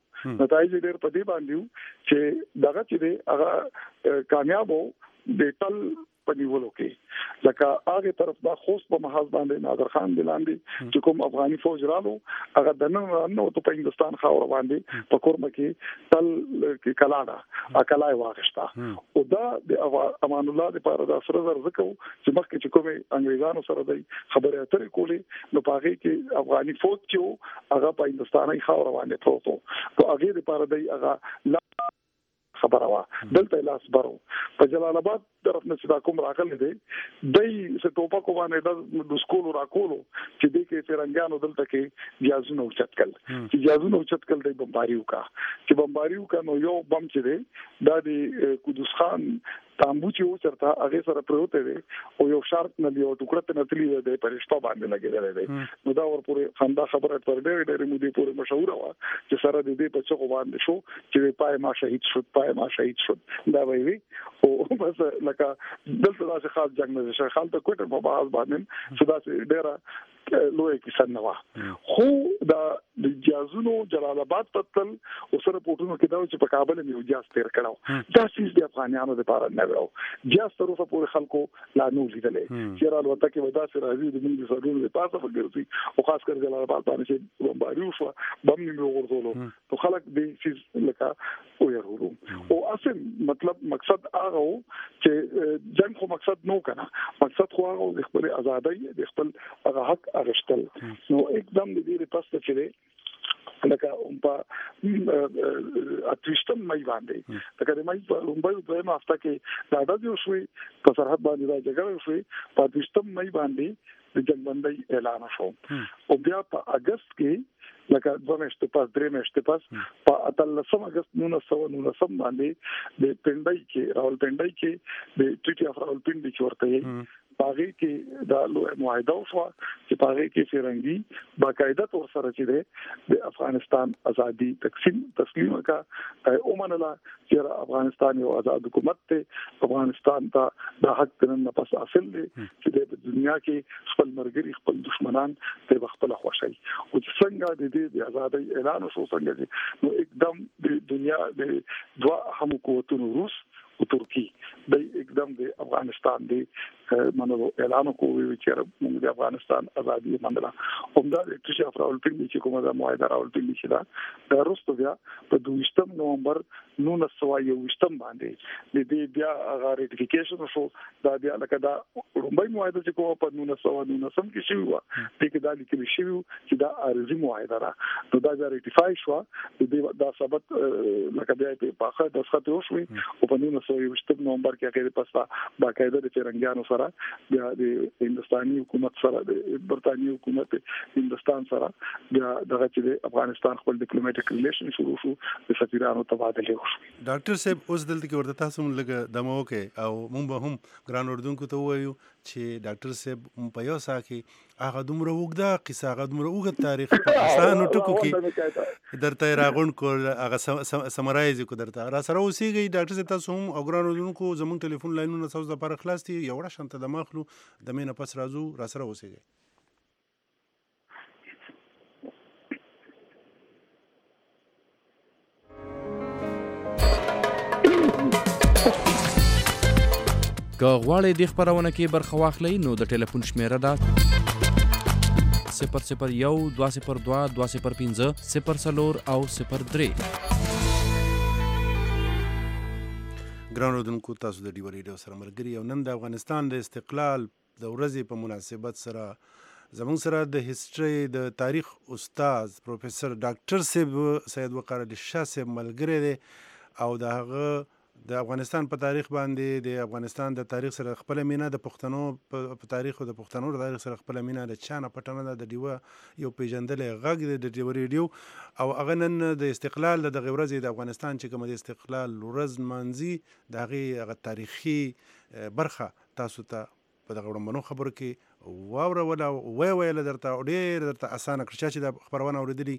ډېر په دې باندې چې دغه چې دی هغه کامیاب وو د تل پنیولو کې لکه هغه طرف دا خوست په محاذ باندې نادر خان دلاندې چې کوم افغاني فوج رالو هغه د نن ته په هندستان خاور باندې په کورمه کې تل کې کلاډا اکلای واغشتا او دا د امان الله لپاره دا سره ذکر چې مخکې چې کومه انګريزانو سره د خبرې اترې کولې نو پاره کې افغاني فوج چې هغه په هندستاني خاور باندې پروتو او هغه لپاره د هغه خبره وا دلته لاس برو په جلال آباد طرف نه صدا کوم راغلی دی دای څه ټوپا کو باندې د سکول راکولو چې د کې فرنګانو دلته کې جازونه اوچت کړل چې جازونه اوچت کړل د بمباریو کا نو یو بم چې دی دا د قدوس خان تامبو چې و چرته هغه سره پروته دی او یو شارت نه دی او ټوکړه ته نتلی دی پرشتہ باندې لګیدل دی نو دا ورپورې خندا خبره پر ډېر مودې پورې مشهور و چې سره د دې په څو باندې شو چې پای ما شهید شد دا وی او بس لکه دلته دا خاص جنگ نه شي خالد کوټه په باز باندې صدا سي ډېر لوی کیسه نه و خو دا د جازونو جلال آباد پتل او سره پورتونو کې دا چې په کابل کې یو جاز تیر کړو دا سیس د افغانانو لپاره نه و جاز طرفه پورې خلکو لا نو لیدلې چې راوته کې ودا سره راځي د موږ سره د پاسه وګرځي او خاص کر جلال آباد باندې چې بمباریو شو بم نیمه ورزولو تو خلک دې سیس لکه او يرورو او اصل مطلب مقصد هغه چې جنگ خو مقصد نو کنه مقصد خو هغه د خپل ازادۍ د خپل هغه حق اغشتل نو एकदम د دې پسته چې لکه په اتوشتم مې باندې لکه د مې په لومبای دویمه هفته کې دا د یو شوي په سرحد باندې دا جګړه شوي په اتوشتم مې باندې د جنگبندۍ اعلان شو او بیا په اگست کې لکه 2 میاشتې پس 3 میاشتې پس په 13 اگست 1919 باندې د پندای کې راولپندای کې د ټریټي اف راولپندای کې ورته باغی کې دا لوی معاهده وشو چې باغی کې فرنګي باقاعده تور سره چې د افغانستان ازادي تسلیم کا اومنلا چې افغانستان یو آزاد حکومت ته افغانستان ته د حق نن پس حاصل دي چې د دنیا کې خپل مرګري خپل دشمنان ته خپل خوشي او څنګه د دې ازادي اعلان وشو څنګه نو एकदम د دنیا د دوا هم قوتونو روس او ترکی د एकदम د افغانستان دی منلو اعلان کوي چې موږ د افغانستان ازادي منله همدا د ټریټي اف راولپندای چې کومه د معاهده راولپندای چې دا وروسته بیا په 22 نومبر 1921 باندې د دې بیا هغه ریټیفیکیشن شو دا بیا لکه دا لومبای معاهده چې کومه په 1919 کې شوی و د کې دا لیکل شوی چې دا ارزي معاهده را نو دا ریټیفای شو د دا ثبت لکه بیا په اخر د ښه شوی او په 1921 نومبر کې هغه پستا باقاعده د چرنګیانو سره بیا د هندستاني حکومت سره د برتانیي حکومت هندستان سره بیا دغه چې د افغانستان خپل ډیپلوماټیک ریلیشن شروع شو د سفیرانو تبادله وشو ډاکټر صاحب اوس دلته کې ورته تاسو لږه دمو کې او مونږ به هم ګران اردوونکو ته وایو چې ډاکټر صاحب په یو سا کې هغه دومره وګدا قصه هغه دومره وګد تاریخ په آسانو ټکو کې درته راغون کول هغه سمرایز کو درته را سره اوسېږي ډاکټر صاحب تاسو هم او ګران اردوونکو زموږ ټلیفون لاینونه تاسو لپاره خلاص دي یو وړه شانته د مخلو د مینه پس راځو را سره اوسېږي که غواړئ د خپرونه کې برخه واخلئ نو د ټلیفون شمیره ده 001 202 205 04 او 03 ګران اردوونکو تاسو د ډیو ریډیو سره ملګري او نن د افغانستان د استقلال د ورځې په مناسبت سره زموږ سره د هیستوري د تاریخ استاد پروفیسور ډاکټر صاحب سید وقار علي شاه صاحب ملګری دی او د هغه د افغانستان په تاریخ باندې د افغانستان د تاریخ سره خپل مینه د پښتنو په تاریخ او د پښتنو د تاریخ سره خپل مینه د چانه پټنه د ډیو یو پیژندلې غږ د ډیو ریډیو او هغه نن د استقلال د ورځې د افغانستان چې کوم د استقلال ورځ منځي د هغه تاریخي برخه تاسو ته په دغه وړاندې خبرو کې واوره ولا ویل درته ډېر درته اسانه کړ چې د خبرونه اوریدلی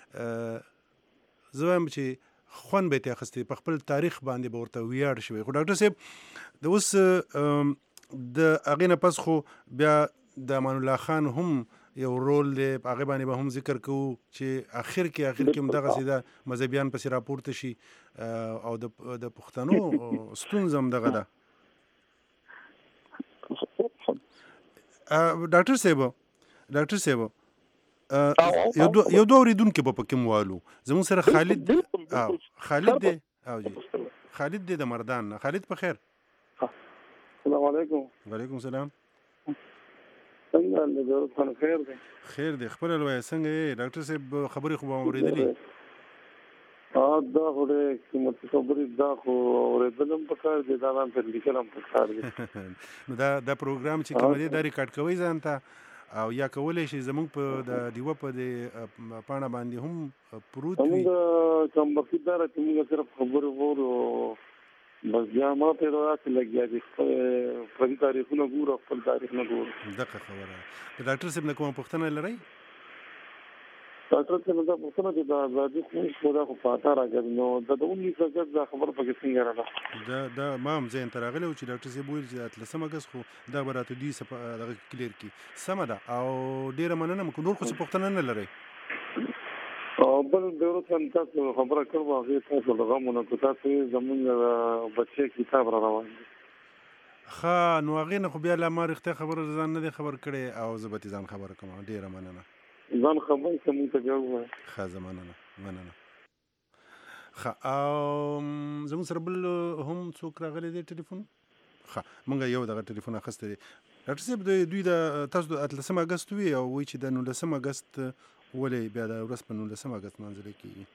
زه وایم چې خوند به یې اخیستی په خپل تاریخ باندې به ورته ویاړ شوی. خو ډاکټر صاحب د اوس د هغې نه پس خو بیا د امان الله خان هم یو رول دی، په هغې باندې به هم ذکر کوو چې اخر کې هم دغسې د مذهبیان پسې راپورته شي او د پښتنو ستونزه هم دغه ده. ډاکټر صاحب یو دوه اورېدونکي به پکې موالو زموږ سره خالد دی د مردان نه. خالد په خیر؟ السلام علیکم. وعلیکم السلام. څنګه د خان خیر دی؟ خیر دی. خپل الوای څنګه یې ډاکټر صاحب خبرې خو به اوریدلې؟ دا خو ډېرې قیمتي خبرې دا خو اورېدل هم پکار دي، دا هم تر لیکل هم پکار دي. نو دا پروګرام چې کوم دی دا ریکارډ کوئ ځان ته او یا کولی شي زموږ په د ډیوه په د پاڼه باندې هم پروت وي؟ موږ کوم وخت دا چې موږ صرف خبرې وورو بس بیا ما ته راځي لګیا دي خپل تاریخونه ګورو، خپل تاریخ نه ګورو. دغه خبره د ډاکټر صاحب نه کومه پوښتنه لرئ؟ ډاکټر صاحب دا پوښتنه چې د آزادي خو دا خو پاته راغلی نو د 19 دا خبر پکې څنګه راغله؟ دا ما هم ذهن ته راغلی و چې ډاکټر صاحب ویل چې 18 اګست خو دا به راته دوی دغه کلیر کړي. سمه ده او ډېره مننه. نور خو څه پوښتنه نه لرئ؟ بل ډېرو تاسو خبره کړو هغې تاسو د غمونه کو تاسو زمونږ بچی کتاب را روان دي. ښه نو هغې نه خو بیا لا ما رښتیا خبره ځان نه دی خبر کړی او زه به ترې ځان خبره کوم. ډېره مننه. ځان خبر که مونږ ته بیا ووایه. ښه زه مننه. ښه او زموږ سره بل هم څوک راغلی دی ټلیفون؟ ښه مونږ یو دغه ټلیفون اخیستی دی. ډاکټر صاحب دوی د تاسو د 18 اګست وي او وایي چې د 19 اګست ولې بیا د ورځ په 19 اګست منځلې کېږي؟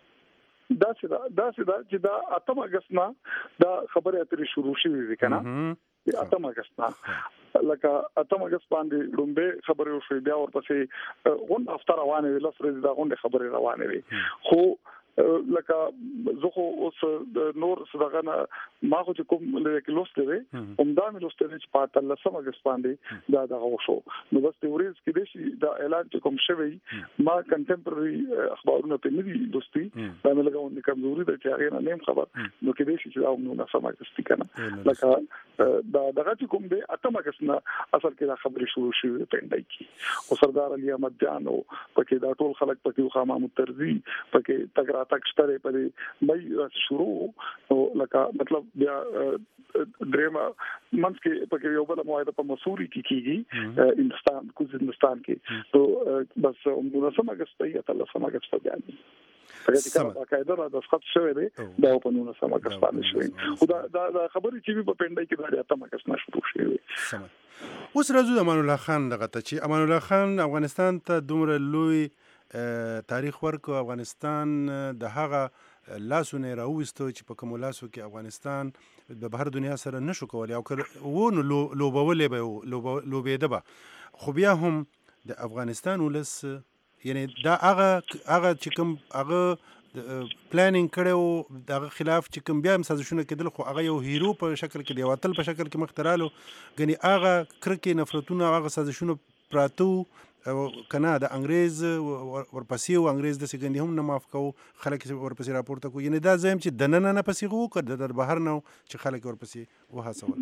داسې ده چې دا 8 اګست نه دا خبرې اترې شروع شوې دي که نه؟ 8 اګست نه لکه 8 اګست باندې لومبې خبرې وشوې، بیا ورپسې غونډه هفته روانې وې، 10 ورځې دا غونډې خبرې روانې وې. خو لکه زه خو اوس نور څه نه ما خو چې کوم لوستې وې همدا مې لوستې وې چې په 18 اګست باندې دا دغه وشو. نو بس د ورځ کې دی دا اعلان چې کوم شوی ما کنټمپرري اخبارونه په ندي دوستي دا مې لګاوندې کمزوري ده چې هغه نه نیم خبر نو کې دی چې دا 19 اګست کنه لکه دا دغه چې کوم دی 8 اګست نه اصل کې دا خبرې شروع شوې پندای کې او سردار علي احمد جان او پکې دا ټول خلک پکې خو محمود طرزي پکې تګرا تک شتره په مې شروع او لکه مطلب بیا درېما منځ کې پکې یو بل موعده په مسوري کې کیږي هندستان کې تو بس 19 اګست یا 13 اګست باندې هغه چې باقاعده د خط شوی دی دا په 19 اګست باندې شوی. خدا دا خبرې چې په پندای کې د 8 اګست نه شروع شوی. اوس راځو د امان الله خان دغه ته چې امان الله خان افغانستان ته دومره لوی تاریخ ورکو، افغانستان د هغه لاسو نه راوستو چې په کوم لاسو کې افغانستان د بهر دنیا سره نشو کولی او و نو لوبولې به لوبېده به خو بیا هم د افغانستان ولس یعنی دا هغه چې کوم هغه پلانینګ کړو دغه خلاف چې کوم بیا هم سازشونه کېدل خو هغه یو هیرو په شکل کې دی وتل په شکل کې مخترالو غني هغه کرکې نفرتونه هغه سازشونه پراتو کنه د انګريز ورپسې او انګريز د سګندې هم نه معاف کو خلک ورپسې راپورته کو یعنی دا زم چې د نن نه پسې وو کړ د بهر نو چې خلک ورپسې وهڅول.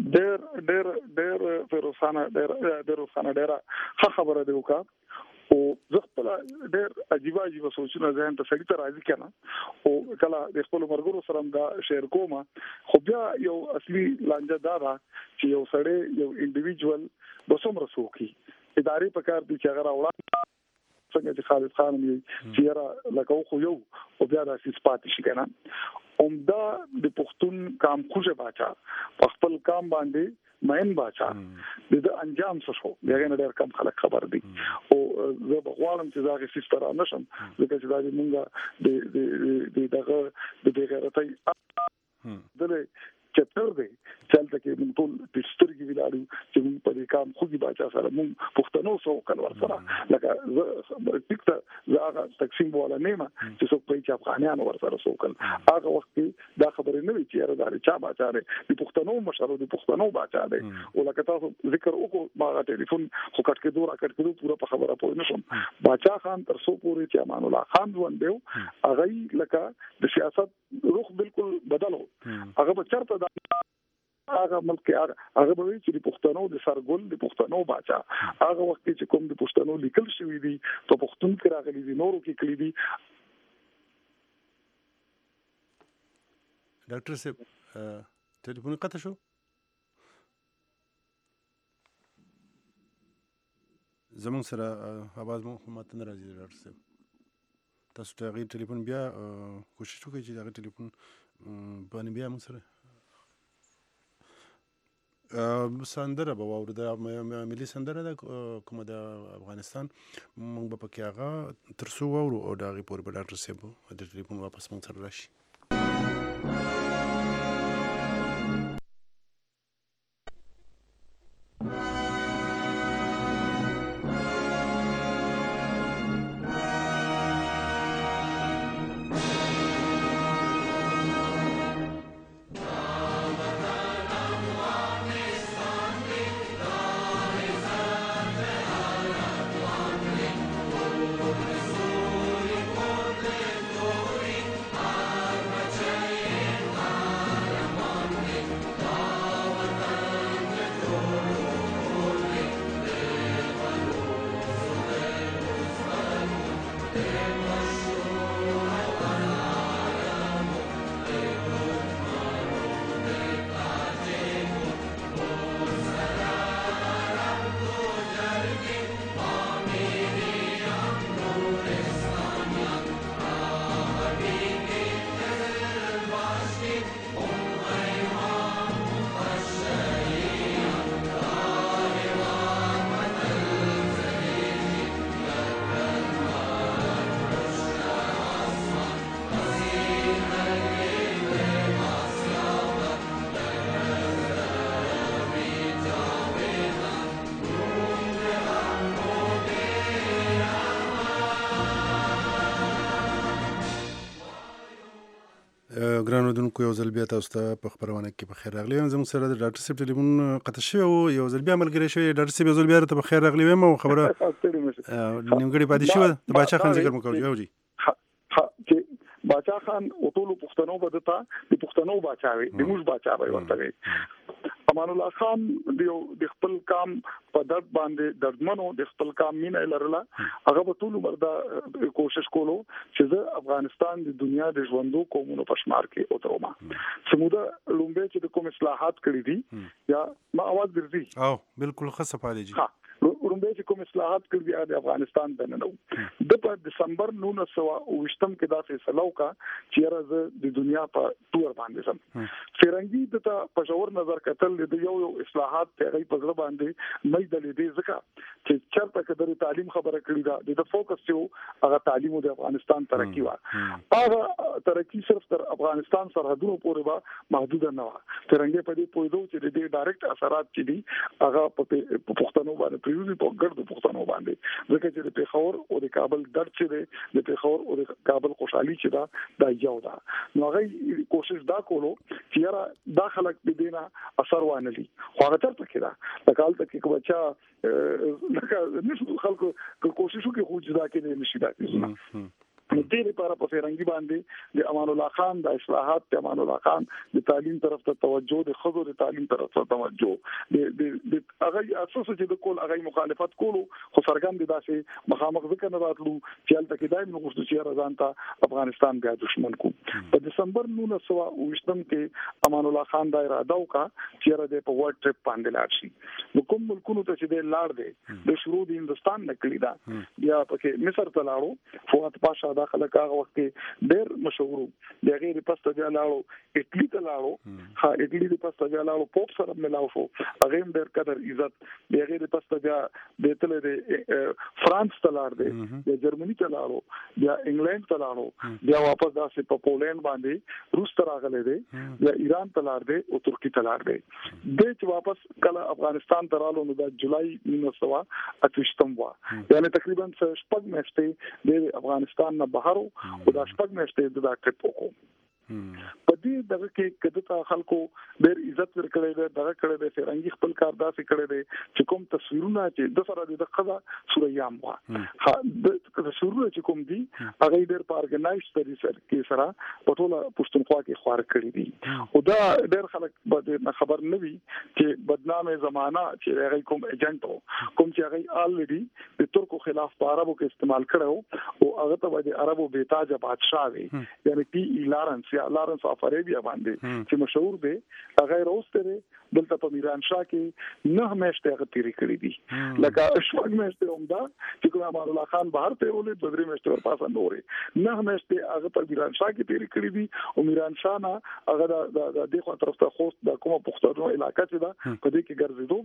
ډېر فیروسانه ډېر خبره دی وکړه او زه خپل ډېر عجیب سوچونه ذهن ته سړی ته راځي کنه او کله د خپل مرګرو سره دا شیر کوم خو بیا یو اصلي لانجه دا چې یو سړی یو انډیویډوال بسوم رسوکی اداري پکار دي چې هغه راوړل څنګه چې خالد خان یې چیرې لکه خو یو او بیا د سپاتې شي کنه عمده د پښتون کام خوشه باچا په خپل کام باندې مین باچا د انجام څه شو دغه نه ډېر کم خلک خبر دي او زه بغواړم چې دا غي سیستر نشم ځکه چې دا مونږه د دغه د غیرتۍ دله چتر دی چلته کې موږ ټول د سترګې ویلاړو چې موږ په دې کام خوږي باچا سره موږ پښتنو سو کل ور سره لکه ټیک ته هغه تقسیم ولا نیمه چې څوک په چې افغانان ور سره سو کل هغه وخت دا خبره نه وی چې راځي چا باچا دی د پښتنو مشر د پښتنو باچا دی او لکه تاسو ذکر وکړو ما ټلیفون خو کټ کې پورا په خبره پوه نشم باچا خان تر سو پورې چې امان الله خان ژوند دیو هغه لکه د سیاست روخ بالکل بدلو هغه په چرته هغه ملک هغه به چې د پښتنو د سرګل د پښتنو باچا هغه وخت چې کوم د پښتنو لیکل شوی دی په پښتون کې راغلي دي نورو کې کلی دي ډاکټر صاحب ټلیفون قطع شو زمون سره आवाज مو ماته نه راځي ډاکټر صاحب تاسو ته غیر ټلیفون بیا کوشش وکړئ چې دا ټلیفون باندې بیا مو سره سندره به واورو د ملي سندره د کومه د افغانستان موږ به پکې هغه تر څو واورو او د هغې پورې به ډاکټر صاحب د ټلیفون واپس موږ سره راشي ګرانو دونکو یو ځل بیا تاسو ته په خبرونه کې په خیر راغلی یم زموږ سره د ډاکټر صاحب ټلیفون قطع شوی او یو ځل بیا ملګری شوی ډاکټر صاحب یو ځل بیا ته په خیر راغلی یم او خبره نیمګړې پاتې شوه د باچا خان ذکر مو کوو جی چې باچا خان او ټول پښتنو بدتا د پښتنو باچا وي د موږ باچا وي ورته امان الله خان د خپل کام په درد باندې دردمنو د خپل کام مینه لرله هغه په ټول مردا کوشش کولو چې زه افغانستان د دنیا د ژوندو قومونو په شمار کې اوتروما سموده لومبه چې د کوم اصلاحات کړې دي یا ما आवाज درځي او بالکل خاصه پالي جی لومبه چې کوم اصلاحات کړې دي د افغانستان دننه د په دسمبر 1920 کې دا فیصله وکړه چې راځه د دنیا په تور باندې سم فرنګي د پښور نظر کتل د یو اصلاحات ته غي په ځړ باندې مې د دې ځکه چې چرته کډري تعلیم خبره کړې ده د فوکس یو هغه تعلیم د افغانستان ترقی و هغه ترقی صرف تر افغانستان سرحدونو پورې به محدود نه و فرنګي په دې پوهیدو چې د ډایرکټ اثرات چې دي هغه په پښتنو باندې پریوزي په ګرد پښتنو باندې ځکه چې د پیښور او د کابل درد چې دی د پیښور او د کابل خوشحالي چې دا یو ده نو هغه کوشش دا کولو چې یاره دا خلک د دینه اثر وانه لي خو هغه تر پکې دا لکه کې بچا لکه نشو خلکو کوشش وکړي خو جدا کې نه نشي دا کیږي نو دې لپاره په فرنګي باندې د امان الله خان د اصلاحات د امان الله خان د تعلیم طرف ته توجه د خزو د تعلیم طرف ته توجه د هغه اساس چې د کول هغه مخالفت کولو خو څرګند داسې مخامخ ذکر نه راتلو چې البته کې دایم نو غوښتو چې راځان ته افغانستان بیا دښمن کو په دسمبر 1920 کې امان الله خان دا اراده وکړه چې راځي په ورلد ټریپ باندې لاړ شي نو کوم ملکونو ته چې د لاړ دی د شروع د هندستان نکړی دا بیا پکې مصر ته لاړو فؤاد پاشا دا دا خلک هغه وخت کې ډېر مشهور دی. غیر پسته بیا لاړو اټلی ته لاړو، ها اټلی د پسته بیا لاړو پوپ سره ملاو شو، هغه هم ډېر قدر عزت. بیا غیر پسته بیا د تل د فرانس ته لاړ دی، بیا جرمني ته لاړو، بیا انګلند ته لاړو، بیا واپس داسې په پولند باندې روس ته راغلی دی، بیا ایران ته لاړ دی او ترکی ته لاړ دی. د چې واپس کله افغانستان ته رالو نو د جولای 1928 وا، یعنی تقریبا 6 میاشتې د افغانستان نه بهر او د 6 میاشتې د ټریپ وکړو. په دې دغه کې کده خلکو ډېر عزت ورکړی دی، دغه کړی دی فرنګي خپل کار داسې کړی دی چې کوم تصویرونه چې د سره د خزه سوریام وا، ها د تصویرونه چې کوم دي هغه ډېر پارګنایز طریقې کې سره په ټوله پښتونخوا کې خوار کړی دي. او دا ډېر خلک به خبر نه وي چې بدنامه زمانہ چې هغه کوم ایجنټ کوم چې هغه الریډي د ترکو خلاف په عربو کې استعمال کړو او هغه ته د عربو بیتاج بادشاہ وي، یعنی پی لارنس اف عربیا باندې چې مشهور دی. هغه راوسته دی دلته په میران شاه کې 9 میاشتې هغه تیری کړی دي، لکه شوګ میاشتې همدا چې کوم امان الله خان بهر ته ولې 2 میاشتې ورپاسه نورې 9 میاشتې هغه په میران شاه کې تیری کړی دي. او میران شاه نه هغه د دغه طرف ته خوست د کومه پښتون علاقې چې دا په دې کې ګرځېدو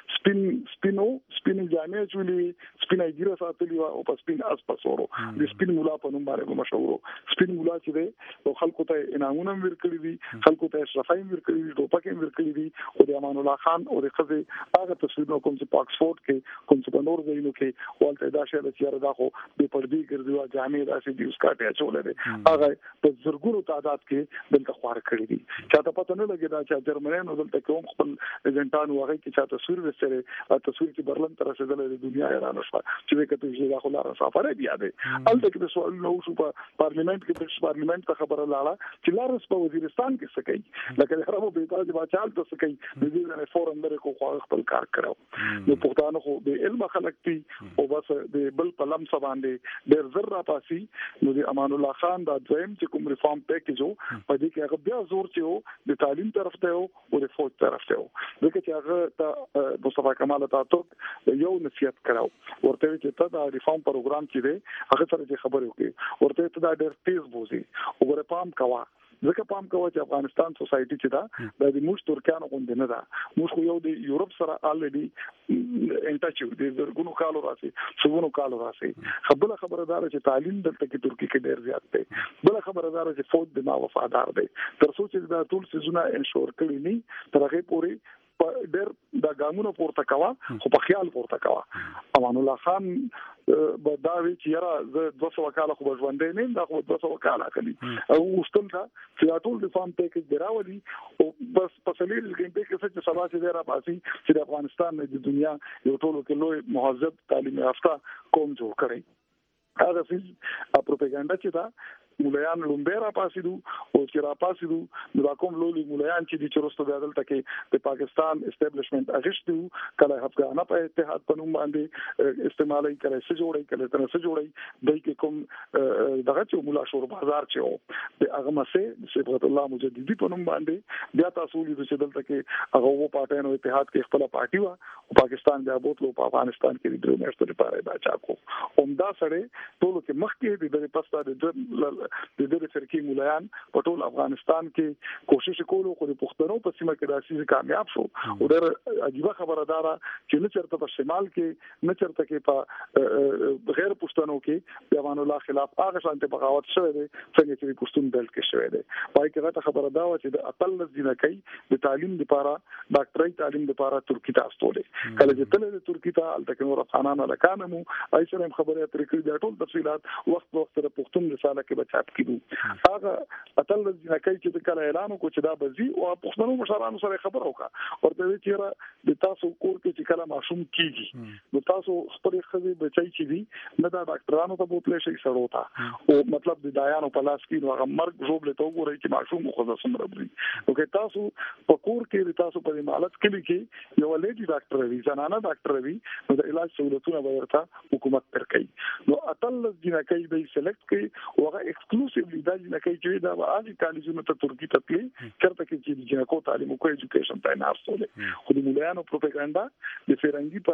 با سپین جامع چولي سپین ایګره ساتلی او په سپین اس پسورو د سپین مولا په نوم باندې مشهور. سپین مولا چې دی او خلکو ته انعامونه ورکړي دي، خلکو ته شرفای ورکړي دي، ټوپک ورکړي دي. او د امان الله خان او د خزه هغه تصویرونه کوم چې په آکسفورد کې کوم چې په نور ځایونو کې ولته دا شی د چیرې دا خو د پردي ګرځوا جامع داسې د اسکاټه چولې دي، هغه په زرګونو تعداد کې دلته خوار کړی دي. چاته پته نه لګی دا چې جرمنیانو دلته کوم خپل ایجنټانو هغه کې چا تصویر وسره تصویر چې برلن تر رسیدل د دنیا ایران شو چې کته چې دا خو لاره سفر بیا دی. البته کې د سوال نو شو په پارلیمنت کې د پارلیمنت ته خبره لاړه چې لارس په وزیرستان کې سکی لکه خرابو بیتاج باچال ته سکی د دې نه فورم لري کو خپل کار کړو. نو پښتانه خو د علم خلک دي او بس د بل په لمس باندې ډېر زر را پاسي. نو د امان الله خان دا دویم چې کوم ریفارم پیکیج په دې کې هغه بیا زور چې د تعلیم طرف ته او د فوج طرف ته ځکه چې هغه ته مصطفی کمال اتاتورک یو نصیحت کړو ورته چې ته دا ریفارم پروګرام چې دی هغه سره چې خبرې وکړي ورته ته دا ډېر تیز بوزي او ګره پام کوا ځکه پام کوه چې افغانستان سوسایټي چې دا د موږ ترکانو غونډه نه ده، موږ خو یو د یورپ سره الریډي انټاچو د زرګونو کالو راسي څوونو کالو راسي. خبردار چې تعلیم دلته کې ترکی کې ډېر زیات دی، بل خبردار چې فوج د ما وفادار دی. تر څو چې دا ټول سيزونه انشور کړی نه تر هغه پوري ډېر د ګامونو پورته کوا خو په خیال پورته کوا. امان الله خان به دا وی چې را زه 200 کاله خو ژوندې نه دا خو 200 کاله کلی او وستل دا چې ټول د فارم پیکج دراولي او بس په سلیل کې کې څه سبا چې را باسي چې د افغانستان د دنیا یو ټولو کې لوی مهذب تعلیم یافته قوم جوړ کړي. هغه څه پروپاګاندا چې دا مولایان لومبه را پاسیدو او چې را پاسیدو نو کوم لولي مولایان چې د چرستو د عدالت کې د پاکستان اسټابلیشمنت اغشتو کله افغانه په اتحاد په نوم باندې استعمالي کړي څه جوړي کړي تر څه جوړي دای کې کوم دغه چې مولا شور بازار چې د هغه مسه صفات الله مجددي په نوم باندې بیا تاسو لیدل چې دلته کې هغه وو پارټینو اتحاد کې خپل پارټي وا او پاکستان بیا بوتلو په افغانستان کې د درو میاشتو لپاره دا چا کو اومدا سره ټول کې مخکې د پستا د دې فرقي مولایان په ټول افغانستان کې کوشش کولو خو د پښتنو په سیمه کې داسې کامیاب شو او ډېر عجیب خبردار چې نه چرته په شمال کې نه چرته کې په غیر پښتنو کې د امان الله خلاف هغه شانته بغاوت شوه دي څنګه چې پښتون بل کې شوه دي. پای کې راته خبردار و چې د اقل ځینه کوي د تعلیم لپاره ډاکټري تعلیم لپاره ترکی ته استولې کله چې تل د ترکی ته الته نور افغانانو لکانمو ایسره خبره ترې کړې د ټول تفصيلات وخت د پښتون رساله کې بچاپ کیدو هغه اتل ځینه کوي چې کله اعلان کو چې دا بزي او پښتنو مشرانو سره خبر وکړه ورته چې را د تاسو کور کې چې کله معصوم کیږي نو تاسو خپل خزي بچای چې دي نه دا ډاکټرانو ته بوتلې شي سره وتا او مطلب د دایانو په لاس کې نو هغه مرګ جوړ لته وګورئ چې معصوم خو زسمره بري نو کې تاسو په کور کې تاسو په مالت کې یو لیډي ډاکټر وي زنانه ډاکټر وي نو د علاج سہولتونه به ورته حکومت ترکي نو اتل ځینه کوي به سلیکټ کوي او هغه ایکسکلوسیولی دا نه کوي چې دا به اړي کالجونو ته ترکی ته تللی چرته کې چې جنکو تعلیم او ایجوکیشن ته نه اصله خو د مولانو پروپاګاندا د فرنګي په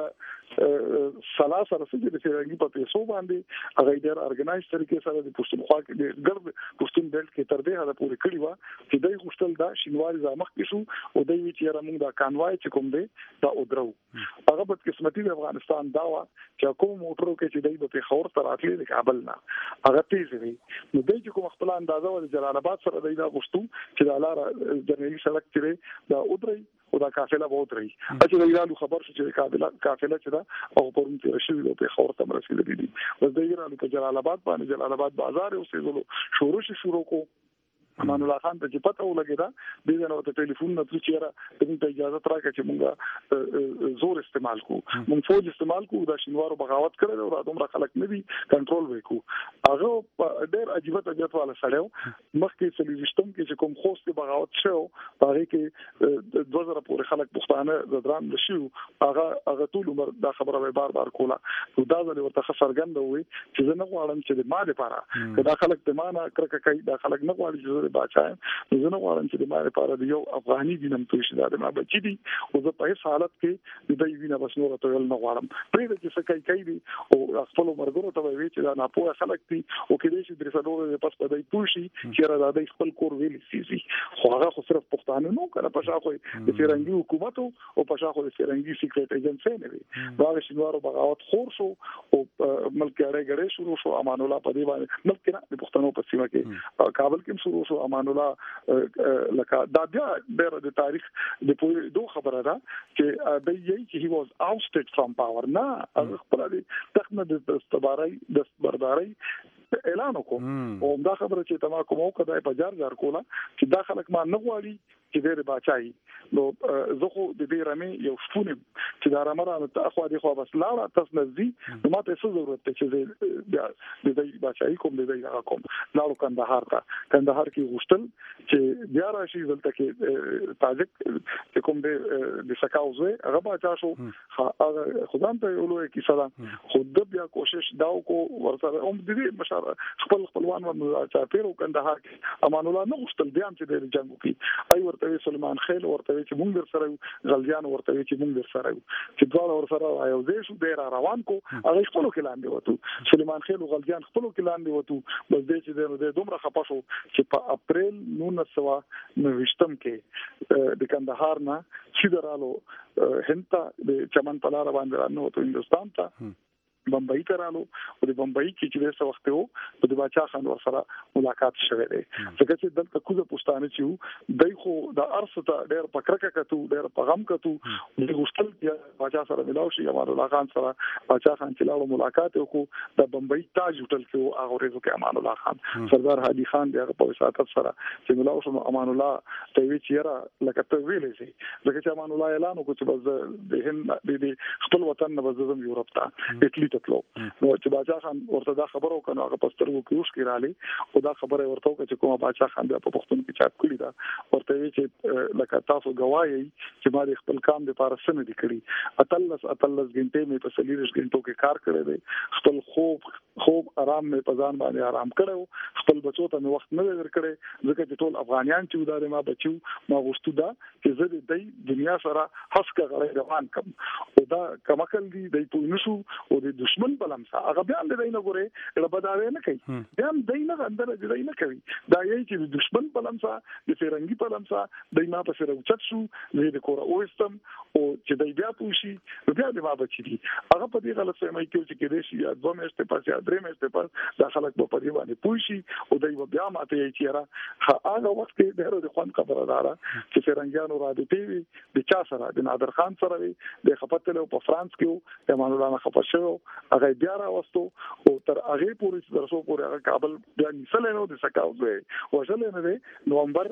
سلاسه رسېږي د فرنګي په پیسو باندې هغه ډېر ارګنایز طریقې سره د پښتونخوا کې د ګرد پښتون بیلټ کې تر دې هغه پورې کړی و چې دوی غوښتل دا شینواري زمخ کې شو او دوی چې موږ دا کانوای چې کوم دی دا ودرو هغه په قسمتي د افغانستان دا و چې کوم موټرو کې چې دوی په خور تر راتلي د کابل نه هغه تیز وي نو دوی چې کوم خپل اندازه ول جلال آباد سره دوی دا غوښتو چې د لار جرنیلی سړک چې دا ودري او دا قافله به ودري چې د ایران خبر شو چې قافله چې دا او پرون تیر شوی په خور تم رسیدلی دي بس د ایران په جلال آباد باندې جلال آباد بازار او سیزلو شروع کو امان الله خان ته چې پته ولګیدا د نو ته ټلیفون نه چې ته اجازه تراکه چې مونږه زور استعمال کو مونږ فوج استعمال کو دا شینوارو بغاوت کړل او دومره خلک نه دي کنټرول وکړو هغه ډېر عجیب طبيعت والا سړیو مخکې سلیوشتم کې چې کوم خوست بغاوت شو هغه کې 2000 پورې خلک پښتانه زدران نشو هغه ټول عمر دا خبره بار کوله او دا ځل ورته خسرګند وي چې زه نه غواړم چې د ما لپاره دا خلک د ما نه کرکه کوي دا خلک نه غواړي چې بچایم زه نه غواړم چې د ما لپاره د یو افغاني دینم توشي دا د ما بچی دي او زه په هیڅ حالت کې د دې وینه بس نور ته نه غواړم پرې چې څه کوي دي او خپل مرګونو ته وایي چې دا نه پوهه خلک دي او کې دې چې درسلو پس په دې توشي چې را د خپل کور ویل سي خو هغه خو صرف پښتانه نو کنه په شاخو د فرنګي حکومت او په شاخو د فرنګي سیکریټ ایجنسی نه وي دا شینوارو بغاوت خور شو او ملک اړه شروع شو امان الله په دې باندې ملک نه د پښتنو په سیمه کې کابل کې شروع شو امان الله لکه دا بیا د تاریخ د پوره دوه خبره ده چې د یی چې he was ousted from power نه خپل د تخنه د برداري اعلان وکړ او دا خبره چې تما کوم کده په جار کوله چې دا خلک ما نه غواړي چې ډېر بچای نو زه خو د دې رمې یو شپونه چې دا رمره ته اخو دي خو بس لاړه تاسو نزدي نو ماته څه ضرورت ته چې د دې بچای کوم د دې کوم لاړو کندهار کې غوښتل چې بیا راشي دلته کې تاجک چې کوم د سکاوزه هغه بچا شو هغه خدام ته ولوي کې صدا خود بیا کوشش داو کو ورسره هم دې مشار خپلوان ورته پیرو کندهار کې امان الله نه غوښتل بیا چې د جنگ کې ای ورته سليمان خیل ورته چې مونږ سره غلجان ورته چې مونږ سره چې ډول ور سره یو ځای شو ډیر روان کو هغه خپل کې لاندې وته سليمان خیل او غلجان خپل کې لاندې وته بس دې چې د دومره خپه شو چې په اپریل 1929 کې د کندهار نه چې درالو هنتا د چمن پلار باندې رانو ته هندستان ته بمبئی ته رالو او د بمبئی کې چې څه وخت وو د باچا خان ور سره ملاقات شوه دی څنګه چې دلته کوزه پښتانه چې دای خو د ارسته ډېر پکړه کتو ډېر پیغام کتو د غوښتل چې باچا سره ملاو شي امان الله خان سره باچا خان چې لاړو ملاقات وکړو د بمبئی تاج هوټل کې هغه ورځو کې امان الله خان سردار هادي خان دغه په وساتت سره چې ملاو شو امان الله ته وی چیرې لکه ته ویلې شي لکه چې امان الله اعلان وکړ چې بس د هند د خپل وطن نه بزم یورپ ته اټلی نو چې باچا خان ورته دا خبرو کنه هغه پسترګو کې اوس کړالي او دا خبره ورته وکړه چې کومه باچا خان په پښتون کې چاپ کړی دا ورته وی چې لکه تاسو گواهی چې ما د خپل کام د پاره سن دي کړی اتلس غنټې مې په سلیریش غنټو کې کار کړی دی خپل خوب آرام مې په ځان باندې آرام کړو خپل بچو ته وخت نه ورکړی ځکه چې ټول افغانیان چې ودارې ما بچو ما غوښتو دا چې زه د دنیا سره حسکه غړې روان کم او دا کمکل دی د پوه نشو او د دشمن بلمسا هغه بیا د دینه ګوره له بداوی نه کوي بیا دینه اندر د دینه کوي دا یی چې د دشمن بلمسا د فرنګي بلمسا دینه په سره اوچت شو د کور اوستم او چې دای بیا پوشي بیا د ما بچی دي هغه په دې غلط سمای کې چې دې شي یا دوه مېشته پس یا درې مېشته پس دا خلک په دې باندې پوشي او دای بیا ماته یې چیرې هغه وخت کې ډېر د خوان خبره دارا چې فرنګیانو را دي وی د چا سره د نادر خان سره وی د خپتلو په فرانس کې امان الله نه خپه شو هغه بیا راوستو او تر هغه پورې درسو پورې هغه کابل بیا نسل نو د سکاوزه وژل نه دی نومبر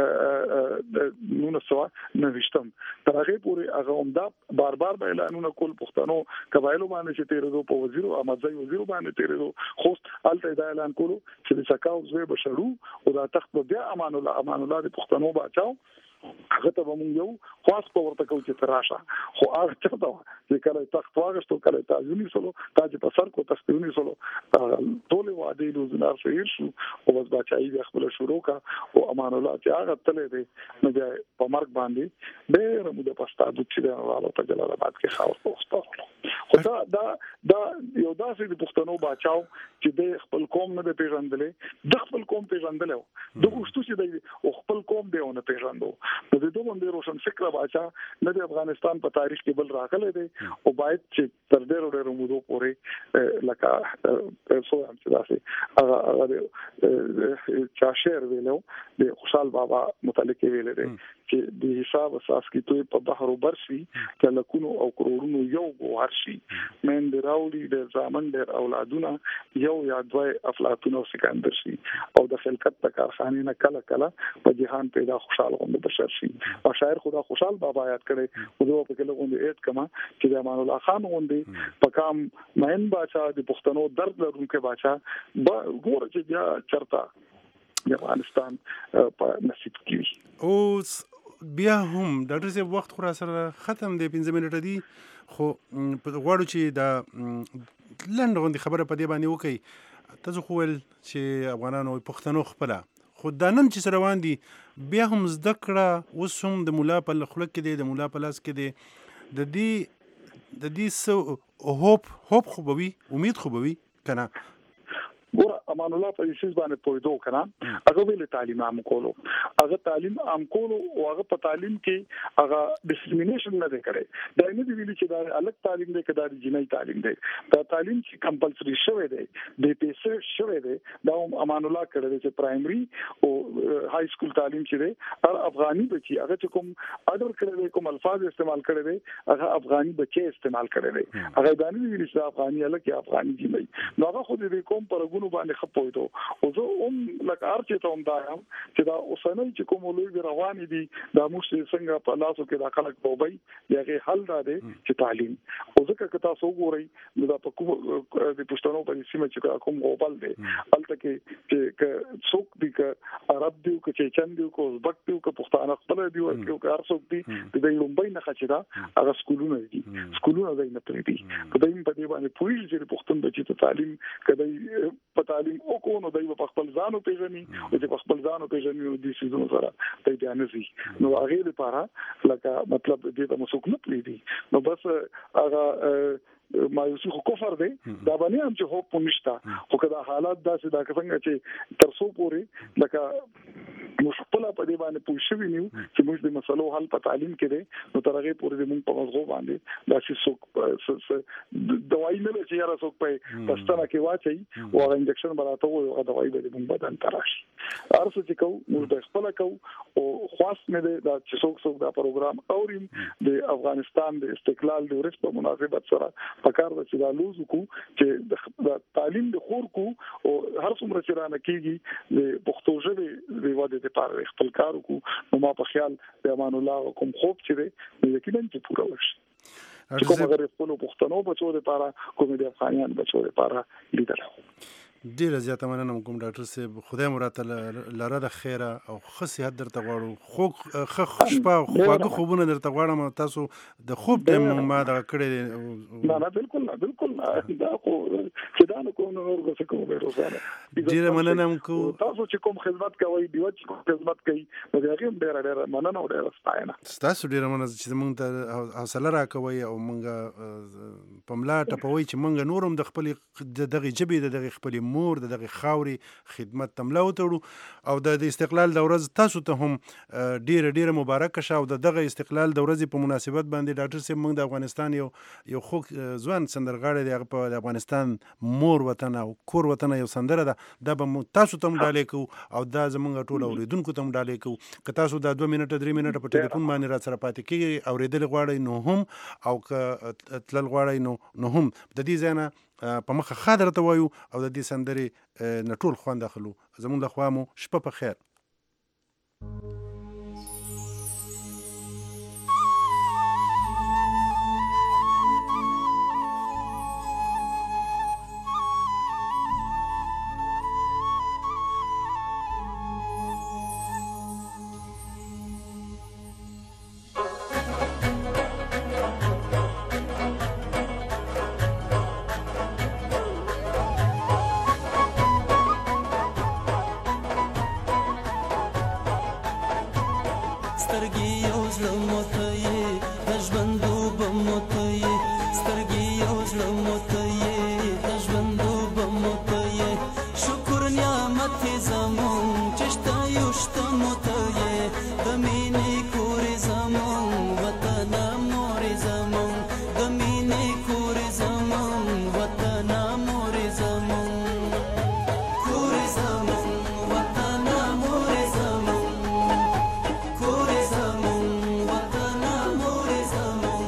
1929 تر هغه پورې هغه عمده بار اعلانونه کول پښتنو قبایلو باندې چې تیرېدو په وزیر احمد زئی وزیر باندې تیرېدو خو الته دا اعلان کولو چې د سکاوزه بشرو او دا تخت بیا امان الله د پښتنو بچاو هغه ته موږ یو خاص په ورته کوم چې تراشه خو هغه چرته چې کله تخت واغشتو کله تاجونی سولو تاج په سر کو تختونی سولو ټول وعده روزنار شهیر شو او بس بچای د خپل شروع کا او امان الله چې هغه تلې دی نو بیا په مرګ باندې ډېر موږ په ستاسو چې د والو په جلال آباد کې خاور پوښتنه خو دا یو داسې د پښتنو بچاو چې د خپل قوم نه پیژندلې د خپل قوم پیژندلې د غوښتو چې د خپل قوم دیونه پیژندو نو د دوه باندې روشن فکر بچا نه د افغانستان په تاریخ کې بل راغلی دی او باید چې تر ډېر موضوع پورې لکه سو هم چې داسې هغه چا شعر ویلو د خوشحال بابا متعلق ویل دی چې د حساب اساس کې توي په بحر وبرسي چې لکونو او کرورونو یو ګوهر شي من دراوړي د ځامن ډېر اولادونه یو یا دوه افلاطون او سکندر شي او د خلقت د کارخانې نه کله کله په جهان پیدا خوشاله غوند بشر شي او شاعر خدا خوشحال بابا یاد کړي او دوه په کله غوند اېټ کما چې د امان الله خان غوندي په کام مهن بچا د پښتنو درد لرونکو بچا ګور چې بیا چرتا د افغانستان په نصیب کیږي او بیا هم ډاکټر صاحب وخت خورا سره ختم دی 15 منټه دي خو په غواړو چې دا لنډ غوندي خبره په دې باندې وکړي تاسو خو ول چې افغانانو پښتنو خپل خو دا نن چې روان دي بیا هم زده کړه اوس هم د مولا په خلک کې دی د مولا په لاس کې دی د دې سو هوپ خو به وي امید خو به وي کنه ګور امان الله په دې باندې پوهیدو کنه هغه ویل تعلیم عام کولو هغه تعلیم عام کولو او هغه په تعلیم کې هغه ډیسکریمینیشن نه کړي دا نه دی ویلي چې دا الګ تعلیم دی کدا جنای تعلیم دی دا تعلیم چې کمپلسري شوی دی د پیسې شوی دی دا امان الله کړی چې پرایمري او های سکول تعلیم چې دی هر افغاني بچي هغه چې کوم اډر کړی دی کوم الفاظ استعمال کړی دی هغه افغاني بچي استعمال کړی دی هغه دا نه ویلي چې افغاني الګ یا افغاني جنای نو هغه خو دې کوم پر ګونو باندې خپويدو او زه لکه ارچې ته هم دا یم چې دا اوسنۍ چې کوم لوی روان دي دا موږ څنګه په لاسو کې دا خلک دوبۍ یغه حل را دي چې تعلیم او ځکه که تاسو وګورئ نو دا په کوم د پښتنو په سیمه چې کوم غوبل دي الته کې څوک دي ک عرب دي ک چچن دي ک ازبک دي ک پښتانه خپل دي او ک هر څوک دي د لومبۍ نه خچدا هغه سکولونه دي سکولونه دای نه پرې دي په دې باندې پوری چې پښتون بچي ته تعلیم کدی په تعلیم او کو نو دای په خپل ځانو پیژني او چې په خپل ځانو پیژني نو د سيزونو سره دای بیان نشي نو هغه لپاره لکه مطلب دې ته مسوک نه پلیدي نو بس هغه مایوسی خو کفر دی دا باندې هم چې هو پونښتا خو کدا حالات داسې دا څنګه چې ترسو پوري لکه مشکله په دې باندې پوښښوي نیو چې موږ د مسلو حل په تعلیم کې دی نو ترغه پوري د موږ په مزغو باندې دا چې څوک دوايي نه چې یاره څوک په پښتنه کې واچي او هغه انجکشن براته وي او دوايي به موږ بدن تراشي ارسو چې کو موږ د خپل کو او خاص نه دا چې څوک دا پروګرام اوریم د افغانستان د استقلال د ورځ په مناسبت سره پکار د چې دا لوز کو چې د تعلیم د خور کو او هر څومره چې رانه کیږي د پښتو ژبه د واده لپاره خپل کار کو نو ما په خیال د امان الله کوم خوب چې دی یقینا چې پوره وشي چې کوم غیر خپل پښتنو بچو لپاره کوم د افغانان بچو لپاره لیدل ډیره زیاته مننه کوم ډاکټر صاحب خدای مراته لاره د خیره او ښه صحت درته غواړو خو شپه خواږه خوبونه درته غواړم تاسو د خوب ټایم ما دا کړی نه بالکل دا خو چې دا نو کوم نور څه کوم به روزانه ډیره مننه کو تاسو چې کوم خدمت کوي دیو چې خدمت کوي نو هغه ډیره مننه او ډیره ستاینه تاسو ډیره مننه چې موږ ته حوصله راکوي او موږ پملا ټپوي چې موږ نورم د خپل دغه جبې دغه خپل مور دغه خاوري خدمت تملا وتړو او د استقلال د ورځ تاسو ته هم ډیره مبارک شه او دغه استقلال د ورځ په مناسبت باندې ډاکټر صاحب موږ د افغانستان یو خو ځوان سندرغاړی دی په افغانستان مور وطن او کور وطن یو سندره ده به تاسو ته هم ډالې کو او دا زمونږ ټول اوریدونکو ته هم ډالې کو که تاسو دا 2 منټه 3 منټه په ټلیفون باندې را سره پاتې کیږي اوریدل غواړئ نو هم او که تلل غواړئ نو هم د دې ځای نه په مخه خاطر ته وایو او د دې سندرې نه ټول خوند اخلو زمونږ له خوا مو شپه په خیر سترګې یو زړه موته یې د ژوندو به موته یې سترګې یو زړه موته یې د ژوندو به موته یې شکر نعمت یې زمون چې شته یو شته موته یې د مینې کور یې زمون وطنه مور یې زمون د مینې کور یې زمون وطنه مور یې زمون کور یې زمون وطنه مور یې زمون کور یې زمون وطنه مور یې زمون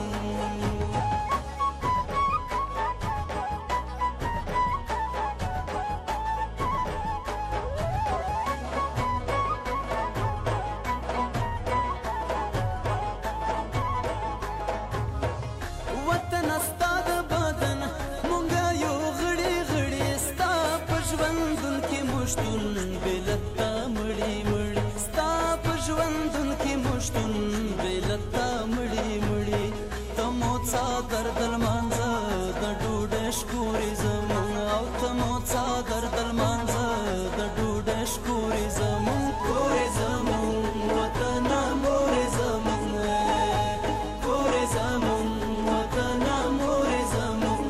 وطن ستا د بدن مونږه یو غړي غړي ستا په ژوندون کې مشتون بېلتا مړي مړي ستا په ژوندون کې مشتون بېلتا مړي مړي ته مو څادر د لمانځه د ډوډۍ شکورې زمون او ته مو څادر د لمانځه د ډوډۍ شکورې زمون کورې زمون وطنه مورې زمون کورې زمون وطنه مورې زمون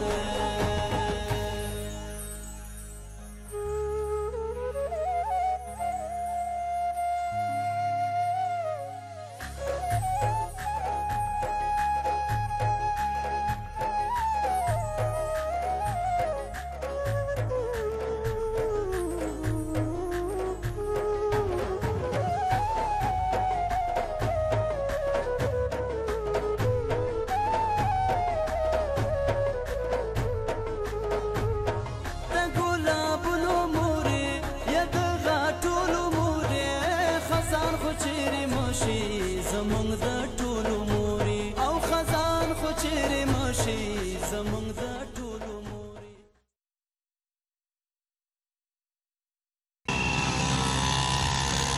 د ګلابونو مورې یا د غاټولو مورې خزان خو چیرې مشي زمونږ د